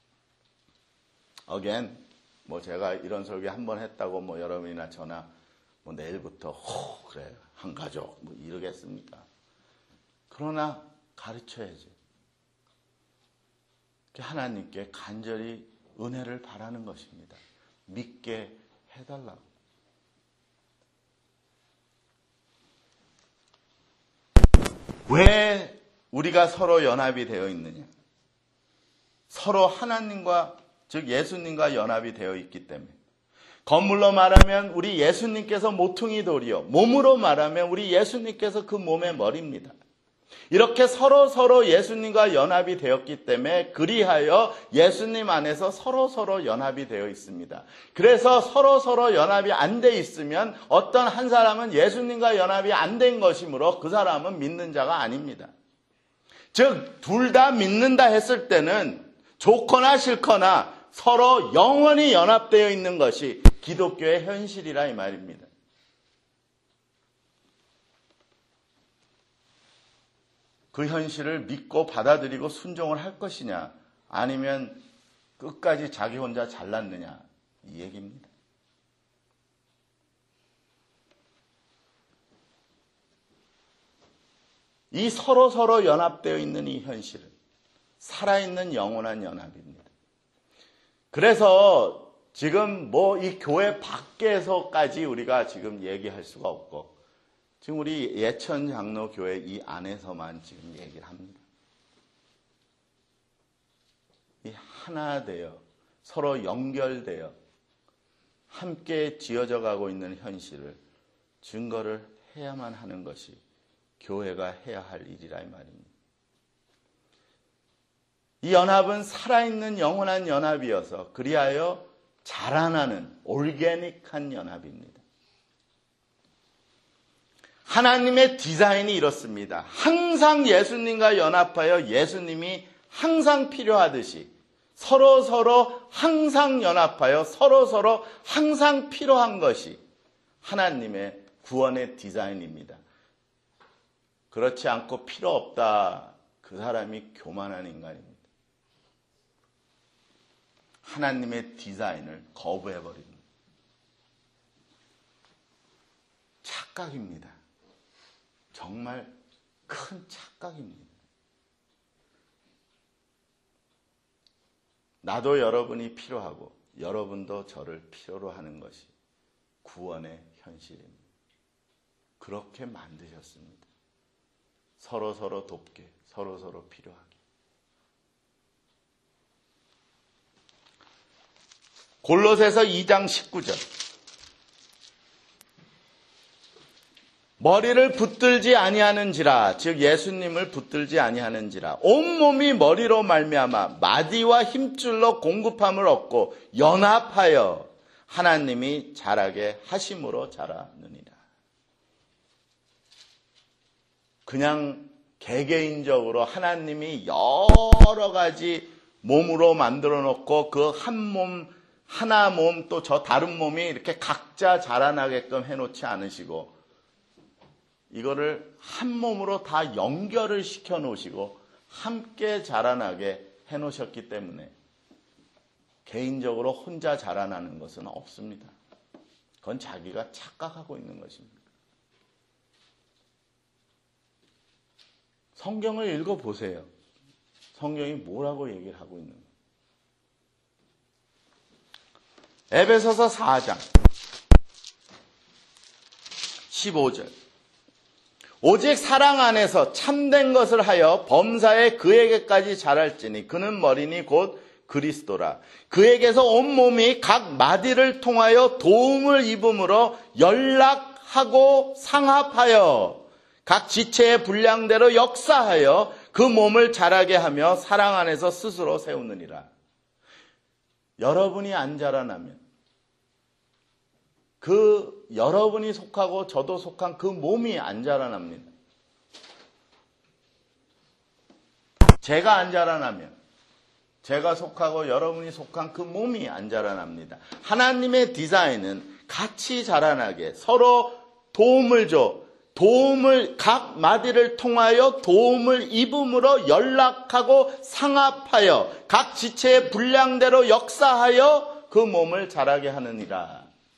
Again, 제가 이런 설교 한번 했다고 여러분이나 저나 내일부터 그래 한 가족 이러겠습니까? 그러나 가르쳐야지. 하나님께 간절히 은혜를 바라는 것입니다. 믿게 해달라고. 왜 우리가 서로 연합이 되어 있느냐? 서로 하나님과, 즉 예수님과 연합이 되어 있기 때문에. 건물로 말하면 우리 예수님께서 모퉁이 돌이요, 몸으로 말하면 우리 예수님께서 그 몸의 머리입니다. 이렇게 서로 예수님과 연합이 되었기 때문에 그리하여 예수님 안에서 서로 연합이 되어 있습니다. 그래서 서로 연합이 안 돼 있으면 어떤 한 사람은 예수님과 연합이 안 된 것이므로 그 사람은 믿는 자가 아닙니다. 즉 둘 다 믿는다 했을 때는 좋거나 싫거나 서로 영원히 연합되어 있는 것이 기독교의 현실이라 이 말입니다. 그 현실을 믿고 받아들이고 순종을 할 것이냐, 아니면 끝까지 자기 혼자 잘났느냐, 이 얘기입니다. 이 서로 연합되어 있는 이 현실은 살아있는 영원한 연합입니다. 그래서 지금 이 교회 밖에서까지 우리가 지금 얘기할 수가 없고, 지금 우리 예천 장로교회 이 안에서만 지금 얘기를 합니다. 이 하나 되어 서로 연결되어 함께 지어져 가고 있는 현실을 증거를 해야만 하는 것이 교회가 해야 할 일이라 이 말입니다. 이 연합은 살아있는 영원한 연합이어서 그리하여 자라나는 올게닉한 연합입니다. 하나님의 디자인이 이렇습니다. 항상 예수님과 연합하여 예수님이 항상 필요하듯이 서로 항상 연합하여 서로 항상 필요한 것이 하나님의 구원의 디자인입니다. 그렇지 않고 필요 없다, 그 사람이 교만한 인간입니다. 하나님의 디자인을 거부해버립니다. 착각입니다. 정말 큰 착각입니다. 나도 여러분이 필요하고 여러분도 저를 필요로 하는 것이 구원의 현실입니다. 그렇게 만드셨습니다. 서로 돕게, 서로 필요하게. 골로새서 2장 19절. 머리를 붙들지 아니하는지라, 즉 예수님을 붙들지 아니하는지라, 온몸이 머리로 말미암아 마디와 힘줄로 공급함을 얻고 연합하여 하나님이 자라게 하심으로 자라느니라. 그냥 개개인적으로 하나님이 여러 가지 몸으로 만들어 놓고 그 한 몸, 하나 몸 또 저 다른 몸이 이렇게 각자 자라나게끔 해놓지 않으시고 이거를 한 몸으로 다 연결을 시켜 놓으시고 함께 자라나게 해놓으셨기 때문에 개인적으로 혼자 자라나는 것은 없습니다. 그건 자기가 착각하고 있는 것입니다. 성경을 읽어보세요. 성경이 뭐라고 얘기를 하고 있는 거예요. 에베소서 4장 15절. 오직 사랑 안에서 참된 것을 하여 범사에 그에게까지 자랄지니 그는 머리니 곧 그리스도라. 그에게서 온몸이 각 마디를 통하여 도움을 입음으로 연락하고 상합하여 각 지체의 분량대로 역사하여 그 몸을 자라게 하며 사랑 안에서 스스로 세우느니라. 여러분이 안 자라나면 그 여러분이 속하고 저도 속한 그 몸이 안 자라납니다. 제가 안 자라나면 제가 속하고 여러분이 속한 그 몸이 안 자라납니다. 하나님의 디자인은 같이 자라나게 서로 도움을 줘. 도움을 각 마디를 통하여 도움을 입음으로 연락하고 상합하여 각 지체의 분량대로 역사하여 그 몸을 자라게 하느니라.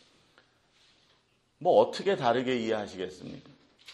뭐 어떻게 다르게 이해하시겠습니까?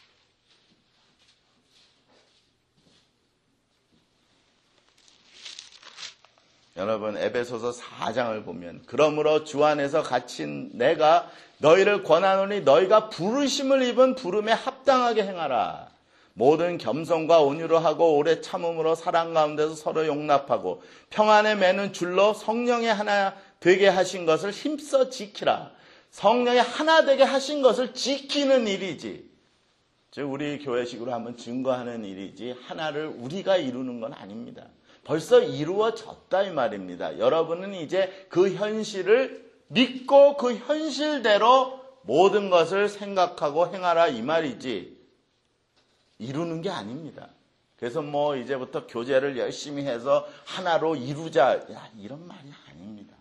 여러분 에베소서 4장을 보면 그러므로 주 안에서 갇힌 내가 너희를 권하노니 너희가 부르심을 입은 부름에 합당하게 행하라. 모든 겸손과 온유로 하고 오래 참음으로 사랑 가운데서 서로 용납하고 평안에 매는 줄로 성령의 하나 되게 하신 것을 힘써 지키라. 성령의 하나 되게 하신 것을 지키는 일이지. 즉 우리 교회식으로 한번 증거하는 일이지 하나를 우리가 이루는 건 아닙니다. 벌써 이루어졌다 이 말입니다. 여러분은 이제 그 현실을 믿고 그 현실대로 모든 것을 생각하고 행하라 이 말이지 이루는 게 아닙니다. 그래서 뭐 이제부터 교제를 열심히 해서 하나로 이루자 이런 말이 아닙니다.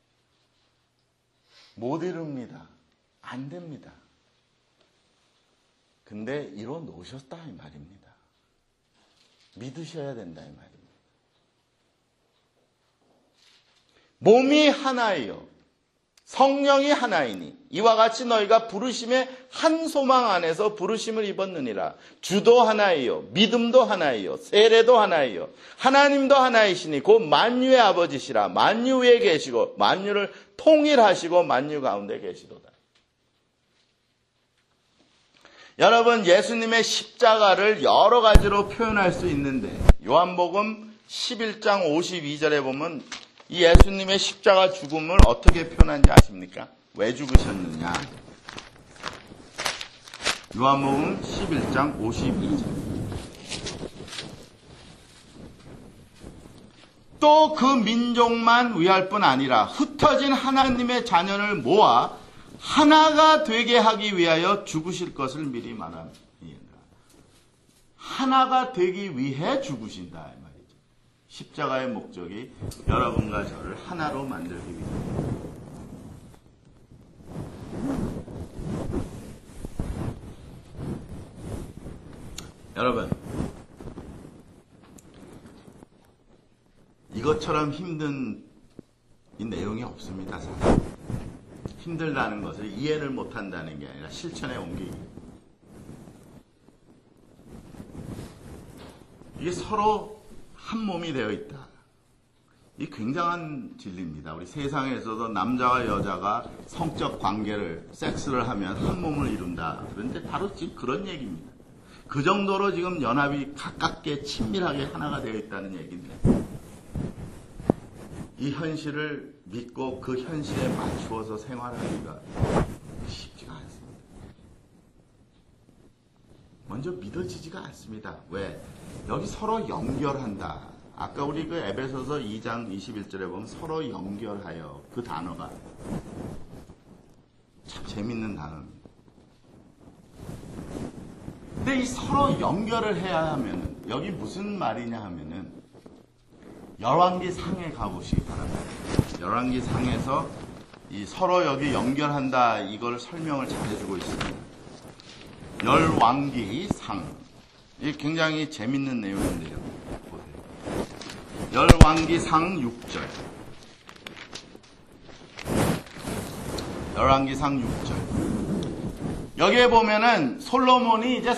못 이룹니다. 안 됩니다. 근데 이뤄 놓으셨다 이 말입니다. 믿으셔야 된다 이 말입니다. 몸이 하나이요 성령이 하나이니 이와 같이 너희가 부르심의 한 소망 안에서 부르심을 입었느니라. 주도 하나이요 믿음도 하나이요 세례도 하나이요 하나님도 하나이시니 곧 만유의 아버지시라. 만유 위에 계시고 만유를 통일하시고 만유 가운데 계시도다. 여러분 예수님의 십자가를 여러 가지로 표현할 수 있는데 요한복음 11장 52절에 보면 이 예수님의 십자가 죽음을 어떻게 표현한지 아십니까? 왜 죽으셨느냐? 요한복음 11장 52절. 또 그 민족만 위할 뿐 아니라 흩어진 하나님의 자녀를 모아 하나가 되게 하기 위하여 죽으실 것을 미리 말합니다. 하나가 되기 위해 죽으신다 이 말이죠. 십자가의 목적이 여러분과 저를 하나로 만들기 위해서. 여러분 이것처럼 힘든 이 내용이 없습니다. 사실. 힘들다는 것을 이해를 못한다는 게 아니라 실천에 옮기기. 이게 서로 한 몸이 되어 있다. 이 굉장한 진리입니다. 우리 세상에서도 남자와 여자가 성적 관계를, 섹스를 하면 한 몸을 이룬다. 그런데 바로 지금 그런 얘기입니다. 그 정도로 지금 연합이 가깝게 친밀하게 하나가 되어 있다는 얘기인데 이 현실을 믿고 그 현실에 맞추어서 생활하기가 쉽지가 않습니다. 먼저 믿어지지가 않습니다. 왜? 여기 서로 연결한다. 아까 우리 그 에베소서 2장 21절에 보면 서로 연결하여 그 단어가 참 재밌는 단어입니다. 근데 이 서로 연결을 해야 하면은 여기 무슨 말이냐 하면은 열왕기 상에 가보시기 바랍니다. 열왕기 상에서 이 서로 여기 연결한다 이걸 설명을 잘해주고 있습니다. 열왕기 상. 이게 굉장히 재밌는 내용인데요. 보세요. 열왕기 상 6절. 열왕기 상 6절. 여기에 보면은 솔로몬이 이제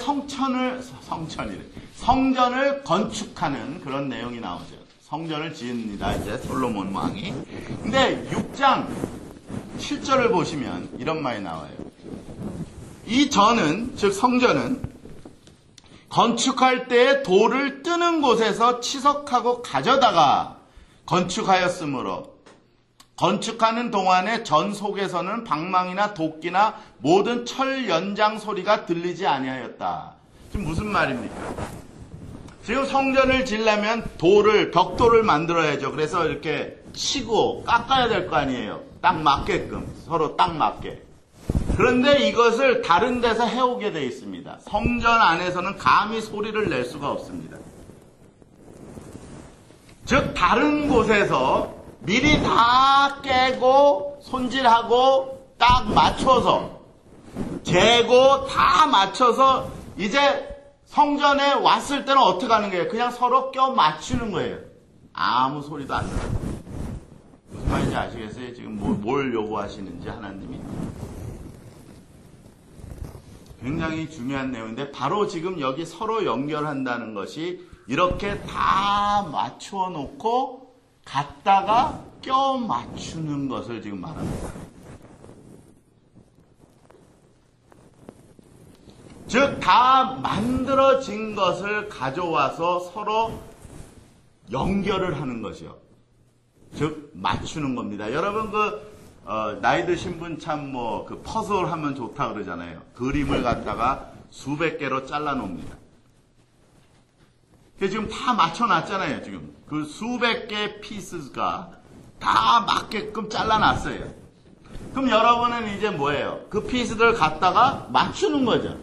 성전을 건축하는 그런 내용이 나오죠. 성전을 지읍니다. 이제 솔로몬 왕이. 근데 6장 7절을 보시면 이런 말이 나와요. 이 전은, 즉 성전은 건축할 때에 돌을 뜨는 곳에서 치석하고 가져다가 건축하였으므로 건축하는 동안에 전 속에서는 방망이나 도끼나 모든 철 연장 소리가 들리지 아니하였다. 지금 무슨 말입니까? 지금 성전을 지으려면 벽돌을 만들어야죠. 그래서 이렇게 치고 깎아야 될 거 아니에요. 딱 맞게끔. 서로 딱 맞게. 그런데 이것을 다른 데서 해오게 되어 있습니다. 성전 안에서는 감히 소리를 낼 수가 없습니다. 즉 다른 곳에서 미리 다 깨고 손질하고 딱 맞춰서 재고 다 맞춰서 이제 성전에 왔을 때는 어떻게 하는 거예요? 그냥 서로 껴 맞추는 거예요. 아무 소리도 안 나요. 무슨 말인지 아시겠어요? 지금 뭘 요구하시는지 하나님이. 굉장히 중요한 내용인데 바로 지금 여기 서로 연결한다는 것이 이렇게 다 맞추어 놓고 갖다가 껴 맞추는 것을 지금 말합니다. 즉 다 만들어진 것을 가져와서 서로 연결을 하는 것이요. 즉 맞추는 겁니다. 여러분 나이 드신 분 참 그 퍼즐 하면 좋다 그러잖아요. 그림을 갖다가 수백 개로 잘라 놓습니다. 지금 다 맞춰놨잖아요. 지금 그 수백 개 피스가 다 맞게끔 잘라놨어요. 그럼 여러분은 이제 뭐예요? 그 피스들을 갖다가 맞추는 거죠.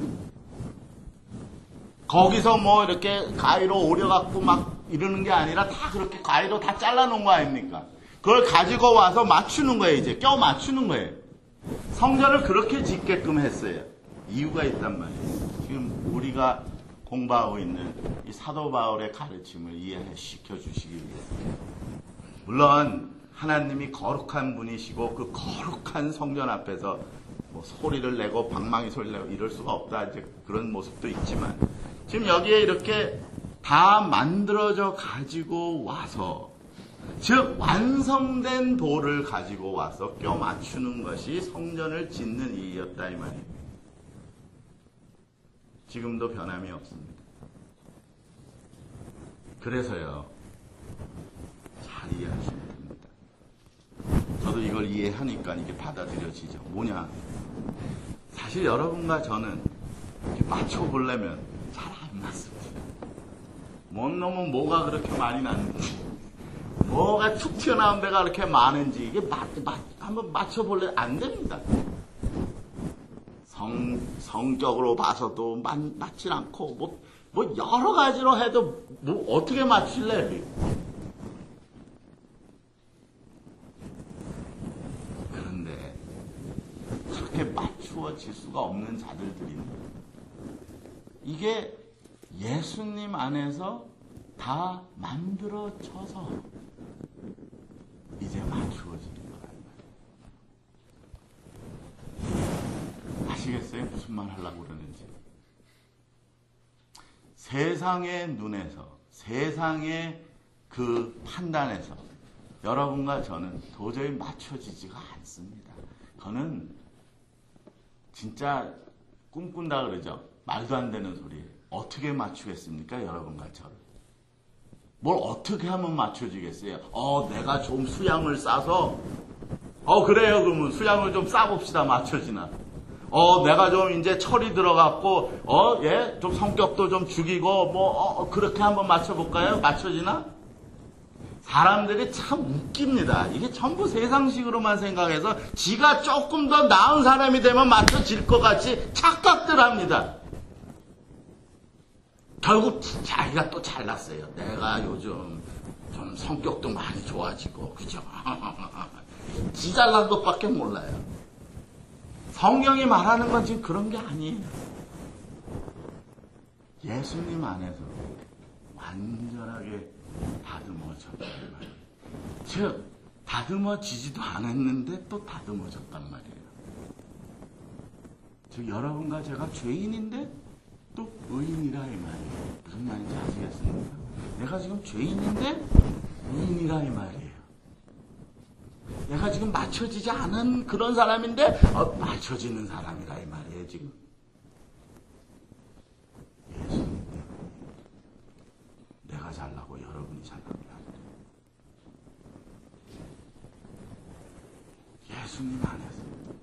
거기서 이렇게 가위로 오려갖고 막 이러는 게 아니라 다 그렇게 가위로 다 잘라놓은 거 아닙니까? 그걸 가지고 와서 맞추는 거예요. 이제 껴 맞추는 거예요. 성전을 그렇게 짓게끔 했어요. 이유가 있단 말이에요. 지금 우리가 공부하고 있는 이 사도 바울의 가르침을 이해시켜 주시기 위해서. 물론 하나님이 거룩한 분이시고 그 거룩한 성전 앞에서 소리를 내고 방망이 소리를 내고 이럴 수가 없다. 이제 그런 모습도 있지만 지금 여기에 이렇게 다 만들어져 가지고 와서 즉 완성된 돌을 가지고 와서 껴 맞추는 것이 성전을 짓는 일이었다 이 말입니다. 지금도 변함이 없습니다. 그래서요, 잘 이해하시면 됩니다. 저도 이걸 이해하니까 이게 받아들여지죠. 뭐냐? 사실 여러분과 저는 이렇게 맞춰보려면 잘 안 맞습니다. 뭔 놈은 뭐가 그렇게 많이 났는지, 뭐가 툭 튀어나온 데가 그렇게 많은지, 이게 한번 맞춰볼래 안 됩니다. 성격으로 봐서도 맞질 않고, 뭐 여러 가지로 해도 어떻게 맞출래? 그런데 그렇게 맞추어질 수가 없는 자들들입니다. 이게 예수님 안에서 다 만들어져서 이제 맞추어지는 거란 말이에요. 아시겠어요? 무슨 말 하려고 그러는지. 세상의 눈에서, 세상의 그 판단에서 여러분과 저는 도저히 맞춰지지가 않습니다. 그거는 진짜 꿈꾼다 그러죠. 말도 안 되는 소리예요. 어떻게 맞추겠습니까? 여러분과 저를. 뭘 어떻게 하면 맞춰지겠어요? 내가 좀 수양을 싸서 그래요. 그러면 수양을 좀 싸봅시다. 맞춰지나. 내가 좀 이제 철이 들어갔고, 좀 성격도 좀 죽이고, 그렇게 한번 맞춰볼까요? 맞춰지나? 사람들이 참 웃깁니다. 이게 전부 세상식으로만 생각해서 지가 조금 더 나은 사람이 되면 맞춰질 것 같이 착각들 합니다. 결국 자기가 또 잘났어요. 내가 요즘 좀 성격도 많이 좋아지고, 그죠? 지 잘난 것밖에 몰라요. 성경이 말하는 건 지금 그런 게 아니에요. 예수님 안에서 완전하게 다듬어졌단 말이에요. 즉, 다듬어지지도 않았는데 또 다듬어졌단 말이에요. 즉, 여러분과 제가 죄인인데 또 의인이라 이 말이에요. 무슨 말인지 아시겠습니까? 내가 지금 죄인인데 의인이라 이 말이에요. 내가 지금 맞춰지지 않은 그런 사람인데 맞춰지는 사람이라 이 말이에요. 지금 예수님 때문에 내가 잘나고 여러분이 잘나는 게 아니라 예수님 안에서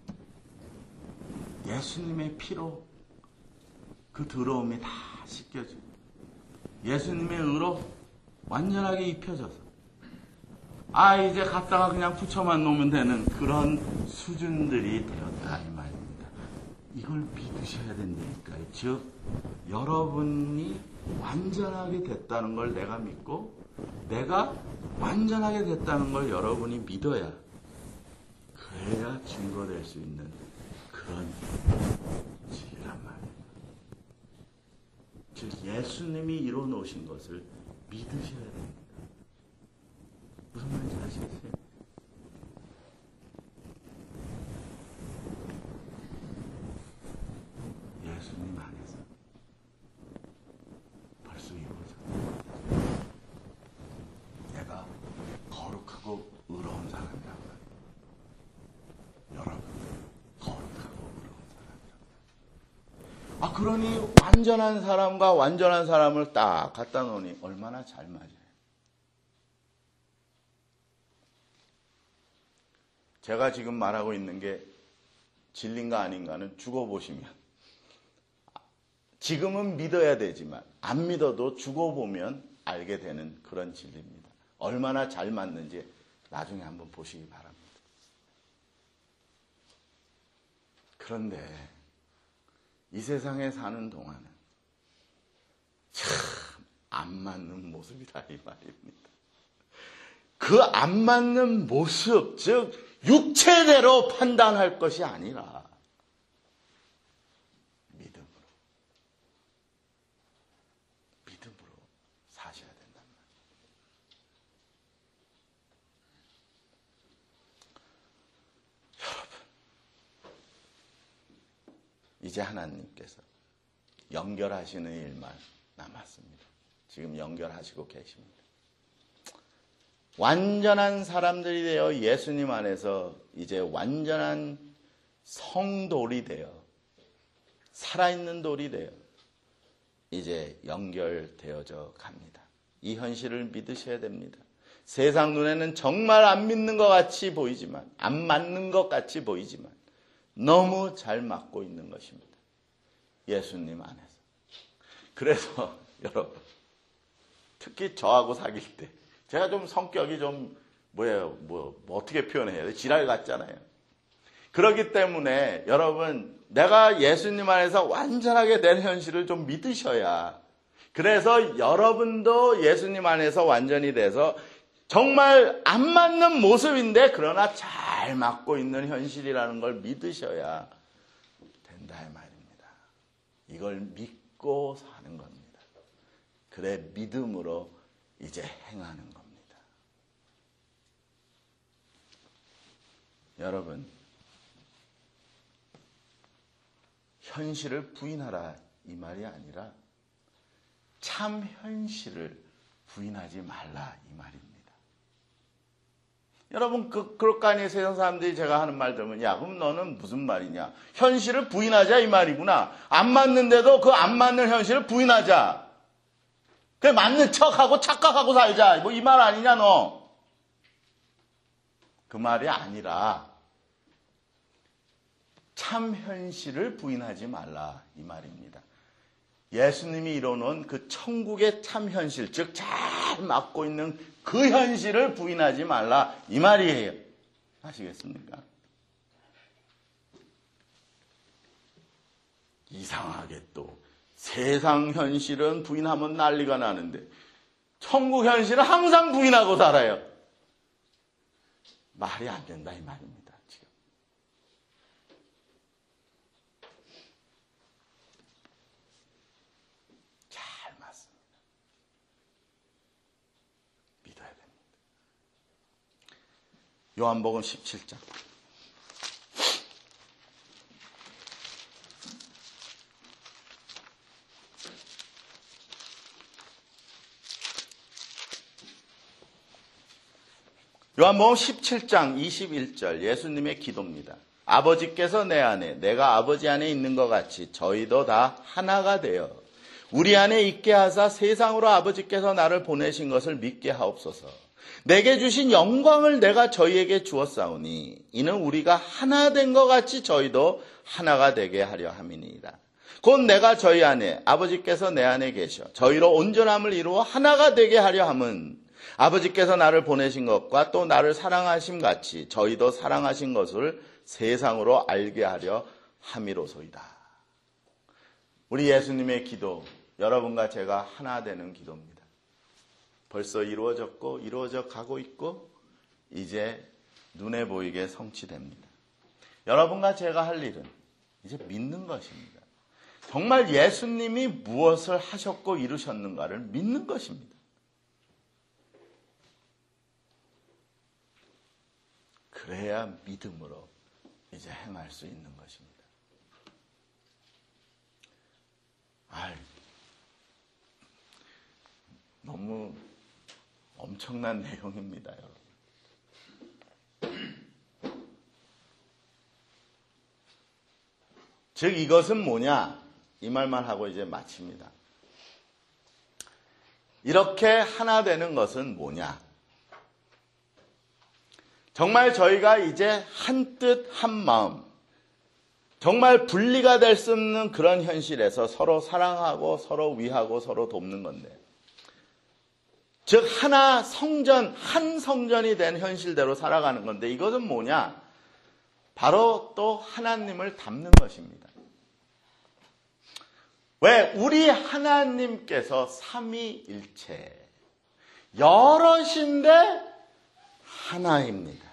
예수님의 피로 그 더러움이 다 씻겨지고 예수님의 의로 완전하게 입혀져서 이제 갖다가 그냥 붙여만 놓으면 되는 그런 수준들이 되었다 이 말입니다. 이걸 믿으셔야 된다니까요. 즉 여러분이 완전하게 됐다는 걸 내가 믿고 내가 완전하게 됐다는 걸 여러분이 믿어야 그래야 증거될 수 있는 그런 진리란 말이에요. 즉 예수님이 이뤄놓으신 것을 믿으셔야 됩니다. 무슨 말인지 아시겠어요? 예수님 안에서 벌써 이루어졌다. 내가 거룩하고 의로운 사람이라고. 여러분, 거룩하고 의로운 사람이라고. 그러니 완전한 사람과 완전한 사람을 딱 갖다 놓으니 얼마나 잘 맞아요. 제가 지금 말하고 있는 게 진리인가 아닌가는 죽어보시면, 지금은 믿어야 되지만 안 믿어도 죽어보면 알게 되는 그런 진리입니다. 얼마나 잘 맞는지 나중에 한번 보시기 바랍니다. 그런데 이 세상에 사는 동안은 참 안 맞는 모습이다 이 말입니다. 그 안 맞는 모습, 즉 육체대로 판단할 것이 아니라 믿음으로 사셔야 된단 말이에요. 여러분, 이제 하나님께서 연결하시는 일만 남았습니다. 지금 연결하시고 계십니다. 완전한 사람들이 되어 예수님 안에서 이제 완전한 성돌이 되어 살아있는 돌이 되어 이제 연결되어져 갑니다. 이 현실을 믿으셔야 됩니다. 세상 눈에는 정말 안 믿는 것 같이 보이지만, 안 맞는 것 같이 보이지만 너무 잘 맞고 있는 것입니다. 예수님 안에서. 그래서 여러분, 특히 저하고 사귈 때 제가 좀 성격이 좀 어떻게 표현해야 돼? 지랄 같잖아요. 그렇기 때문에 여러분, 내가 예수님 안에서 완전하게 된 현실을 좀 믿으셔야, 그래서 여러분도 예수님 안에서 완전히 돼서 정말 안 맞는 모습인데 그러나 잘 맞고 있는 현실이라는 걸 믿으셔야 된다 이 말입니다. 이걸 믿고 사는 겁니다. 그래 믿음으로 이제 행하는 겁니다. 여러분, 현실을 부인하라 이 말이 아니라 참 현실을 부인하지 말라 이 말입니다. 여러분, 그럴 거 아니에요. 세상 사람들이 제가 하는 말 들으면, 야, 그럼 너는 무슨 말이냐? 현실을 부인하자 이 말이구나. 안 맞는데도 그 안 맞는 현실을 부인하자. 그래, 맞는 척하고 착각하고 살자. 뭐 이 말 아니냐 너. 그 말이 아니라 참 현실을 부인하지 말라 이 말입니다. 예수님이 이뤄놓은 그 천국의 참 현실, 즉 잘 맞고 있는 그 현실을 부인하지 말라 이 말이에요. 아시겠습니까? 이상하게 또 세상 현실은 부인하면 난리가 나는데 천국 현실은 항상 부인하고 살아요. 말이 안 된다 이 말입니다. 지금. 잘 맞습니다. 믿어야 됩니다. 요한복음 17장. 요한복음 17장 21절 예수님의 기도입니다. 아버지께서 내 안에, 내가 아버지 안에 있는 것 같이 저희도 다 하나가 되어 우리 안에 있게 하사 세상으로 아버지께서 나를 보내신 것을 믿게 하옵소서. 내게 주신 영광을 내가 저희에게 주었사오니 이는 우리가 하나 된 것 같이 저희도 하나가 되게 하려 함이니이다. 곧 내가 저희 안에, 아버지께서 내 안에 계셔 저희로 온전함을 이루어 하나가 되게 하려 함은 아버지께서 나를 보내신 것과 또 나를 사랑하심 같이 저희도 사랑하신 것을 세상으로 알게 하려 함이로소이다. 우리 예수님의 기도, 여러분과 제가 하나 되는 기도입니다. 벌써 이루어졌고 이루어져 가고 있고 이제 눈에 보이게 성취됩니다. 여러분과 제가 할 일은 이제 믿는 것입니다. 정말 예수님이 무엇을 하셨고 이루셨는가를 믿는 것입니다. 그래야 믿음으로 이제 행할 수 있는 것입니다. 너무 엄청난 내용입니다, 여러분. 즉 이것은 뭐냐? 이 말만 하고 이제 마칩니다. 이렇게 하나 되는 것은 뭐냐? 정말 저희가 이제 한 뜻 한 마음, 정말 분리가 될 수 없는 그런 현실에서 서로 사랑하고 서로 위하고 서로 돕는 건데, 즉 하나 성전, 한 성전이 된 현실대로 살아가는 건데, 이것은 뭐냐? 바로 또 하나님을 닮는 것입니다. 왜? 우리 하나님께서 삼위일체, 여럿인데 하나입니다.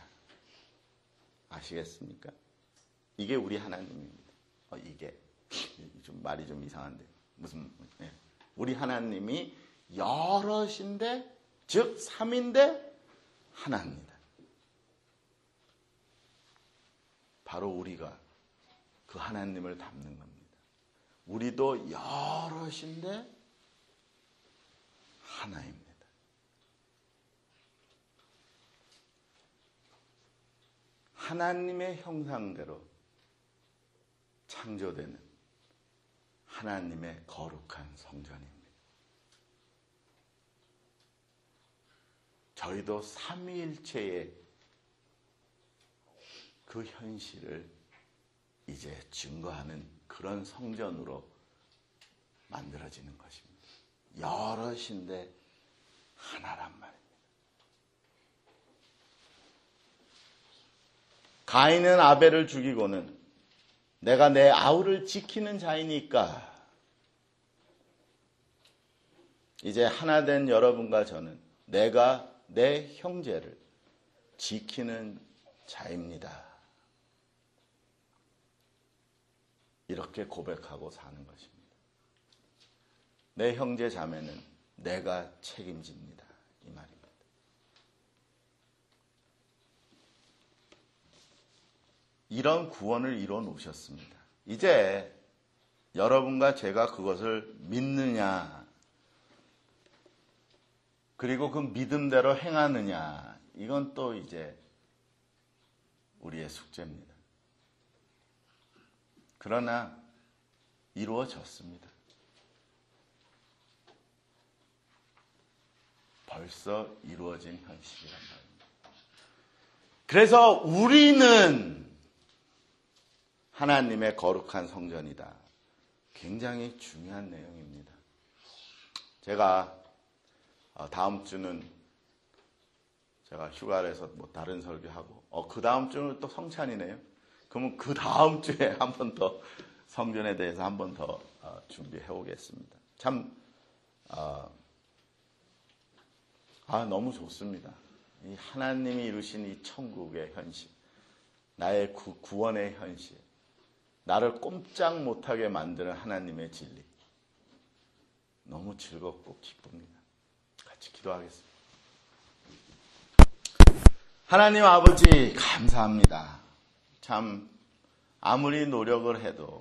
아시겠습니까? 이게 우리 하나님입니다. 이게 좀 말이 좀 이상한데 무슨 우리 하나님이 여럿인데, 즉 삼인데 하나입니다. 바로 우리가 그 하나님을 닮는 겁니다. 우리도 여럿인데 하나입니다. 하나님의 형상대로 창조되는 하나님의 거룩한 성전입니다. 저희도 삼위일체의 그 현실을 이제 증거하는 그런 성전으로 만들어지는 것입니다. 여럿인데 하나란 말입니다. 가인은 아벨을 죽이고는 내가 내 아우를 지키는 자이니까, 이제 하나 된 여러분과 저는 내가 내 형제를 지키는 자입니다. 이렇게 고백하고 사는 것입니다. 내 형제 자매는 내가 책임집니다. 이 말입니다. 이런 구원을 이뤄 놓으셨습니다. 이제 여러분과 제가 그것을 믿느냐, 그리고 그 믿음대로 행하느냐, 이건 또 이제 우리의 숙제입니다. 그러나 이루어졌습니다. 벌써 이루어진 현실이란 말입니다. 그래서 우리는 하나님의 거룩한 성전이다. 굉장히 중요한 내용입니다. 제가 다음 주는 제가 휴가를 해서 뭐 다른 설교하고, 그 다음 주는 또 성찬이네요. 그러면 그 다음 주에 한 번 더 성전에 대해서 한 번 더 준비해 오겠습니다. 참 너무 좋습니다. 이 하나님이 이루신 이 천국의 현실, 나의 구원의 현실, 나를 꼼짝 못하게 만드는 하나님의 진리, 너무 즐겁고 기쁩니다. 같이 기도하겠습니다. 하나님 아버지, 감사합니다. 참 아무리 노력을 해도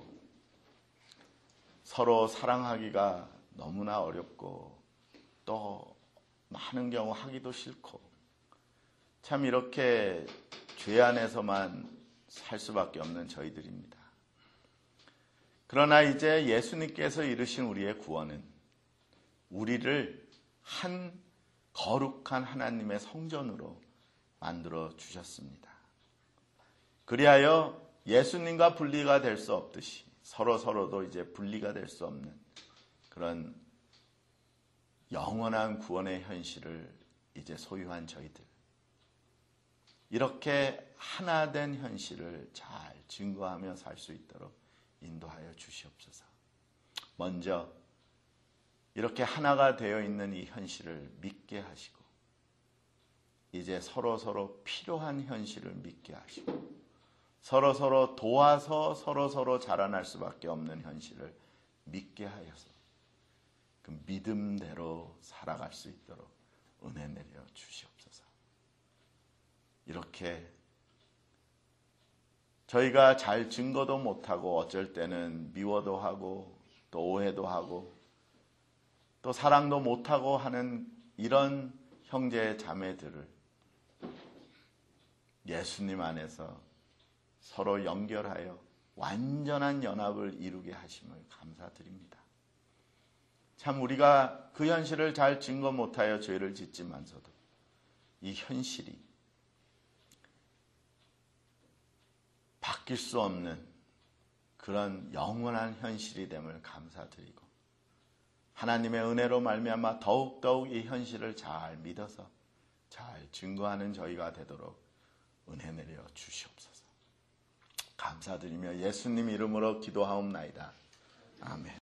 서로 사랑하기가 너무나 어렵고, 또 많은 경우 하기도 싫고, 참 이렇게 죄 안에서만 살 수밖에 없는 저희들입니다. 그러나 이제 예수님께서 이루신 우리의 구원은 우리를 한 거룩한 하나님의 성전으로 만들어 주셨습니다. 그리하여 예수님과 분리가 될 수 없듯이 서로도 이제 분리가 될 수 없는 그런 영원한 구원의 현실을 이제 소유한 저희들, 이렇게 하나 된 현실을 잘 증거하며 살 수 있도록 인도하여 주시옵소서. 먼저 이렇게 하나가 되어 있는 이 현실을 믿게 하시고, 이제 서로 필요한 현실을 믿게 하시고, 서로 도와서 서로 자라날 수밖에 없는 현실을 믿게 하여서 그 믿음대로 살아갈 수 있도록 은혜 내려 주시옵소서. 이렇게 저희가 잘 증거도 못하고, 어쩔 때는 미워도 하고 또 오해도 하고 또 사랑도 못하고 하는 이런 형제 자매들을 예수님 안에서 서로 연결하여 완전한 연합을 이루게 하심을 감사드립니다. 참 우리가 그 현실을 잘 증거 못하여 죄를 짓지만서도 이 현실이 바뀔 수 없는 그런 영원한 현실이 됨을 감사드리고 하나님의 은혜로 말미암아 더욱더욱 이 현실을 잘 믿어서 잘 증거하는 저희가 되도록 은혜 내려 주시옵소서. 감사드리며 예수님 이름으로 기도하옵나이다. 아멘.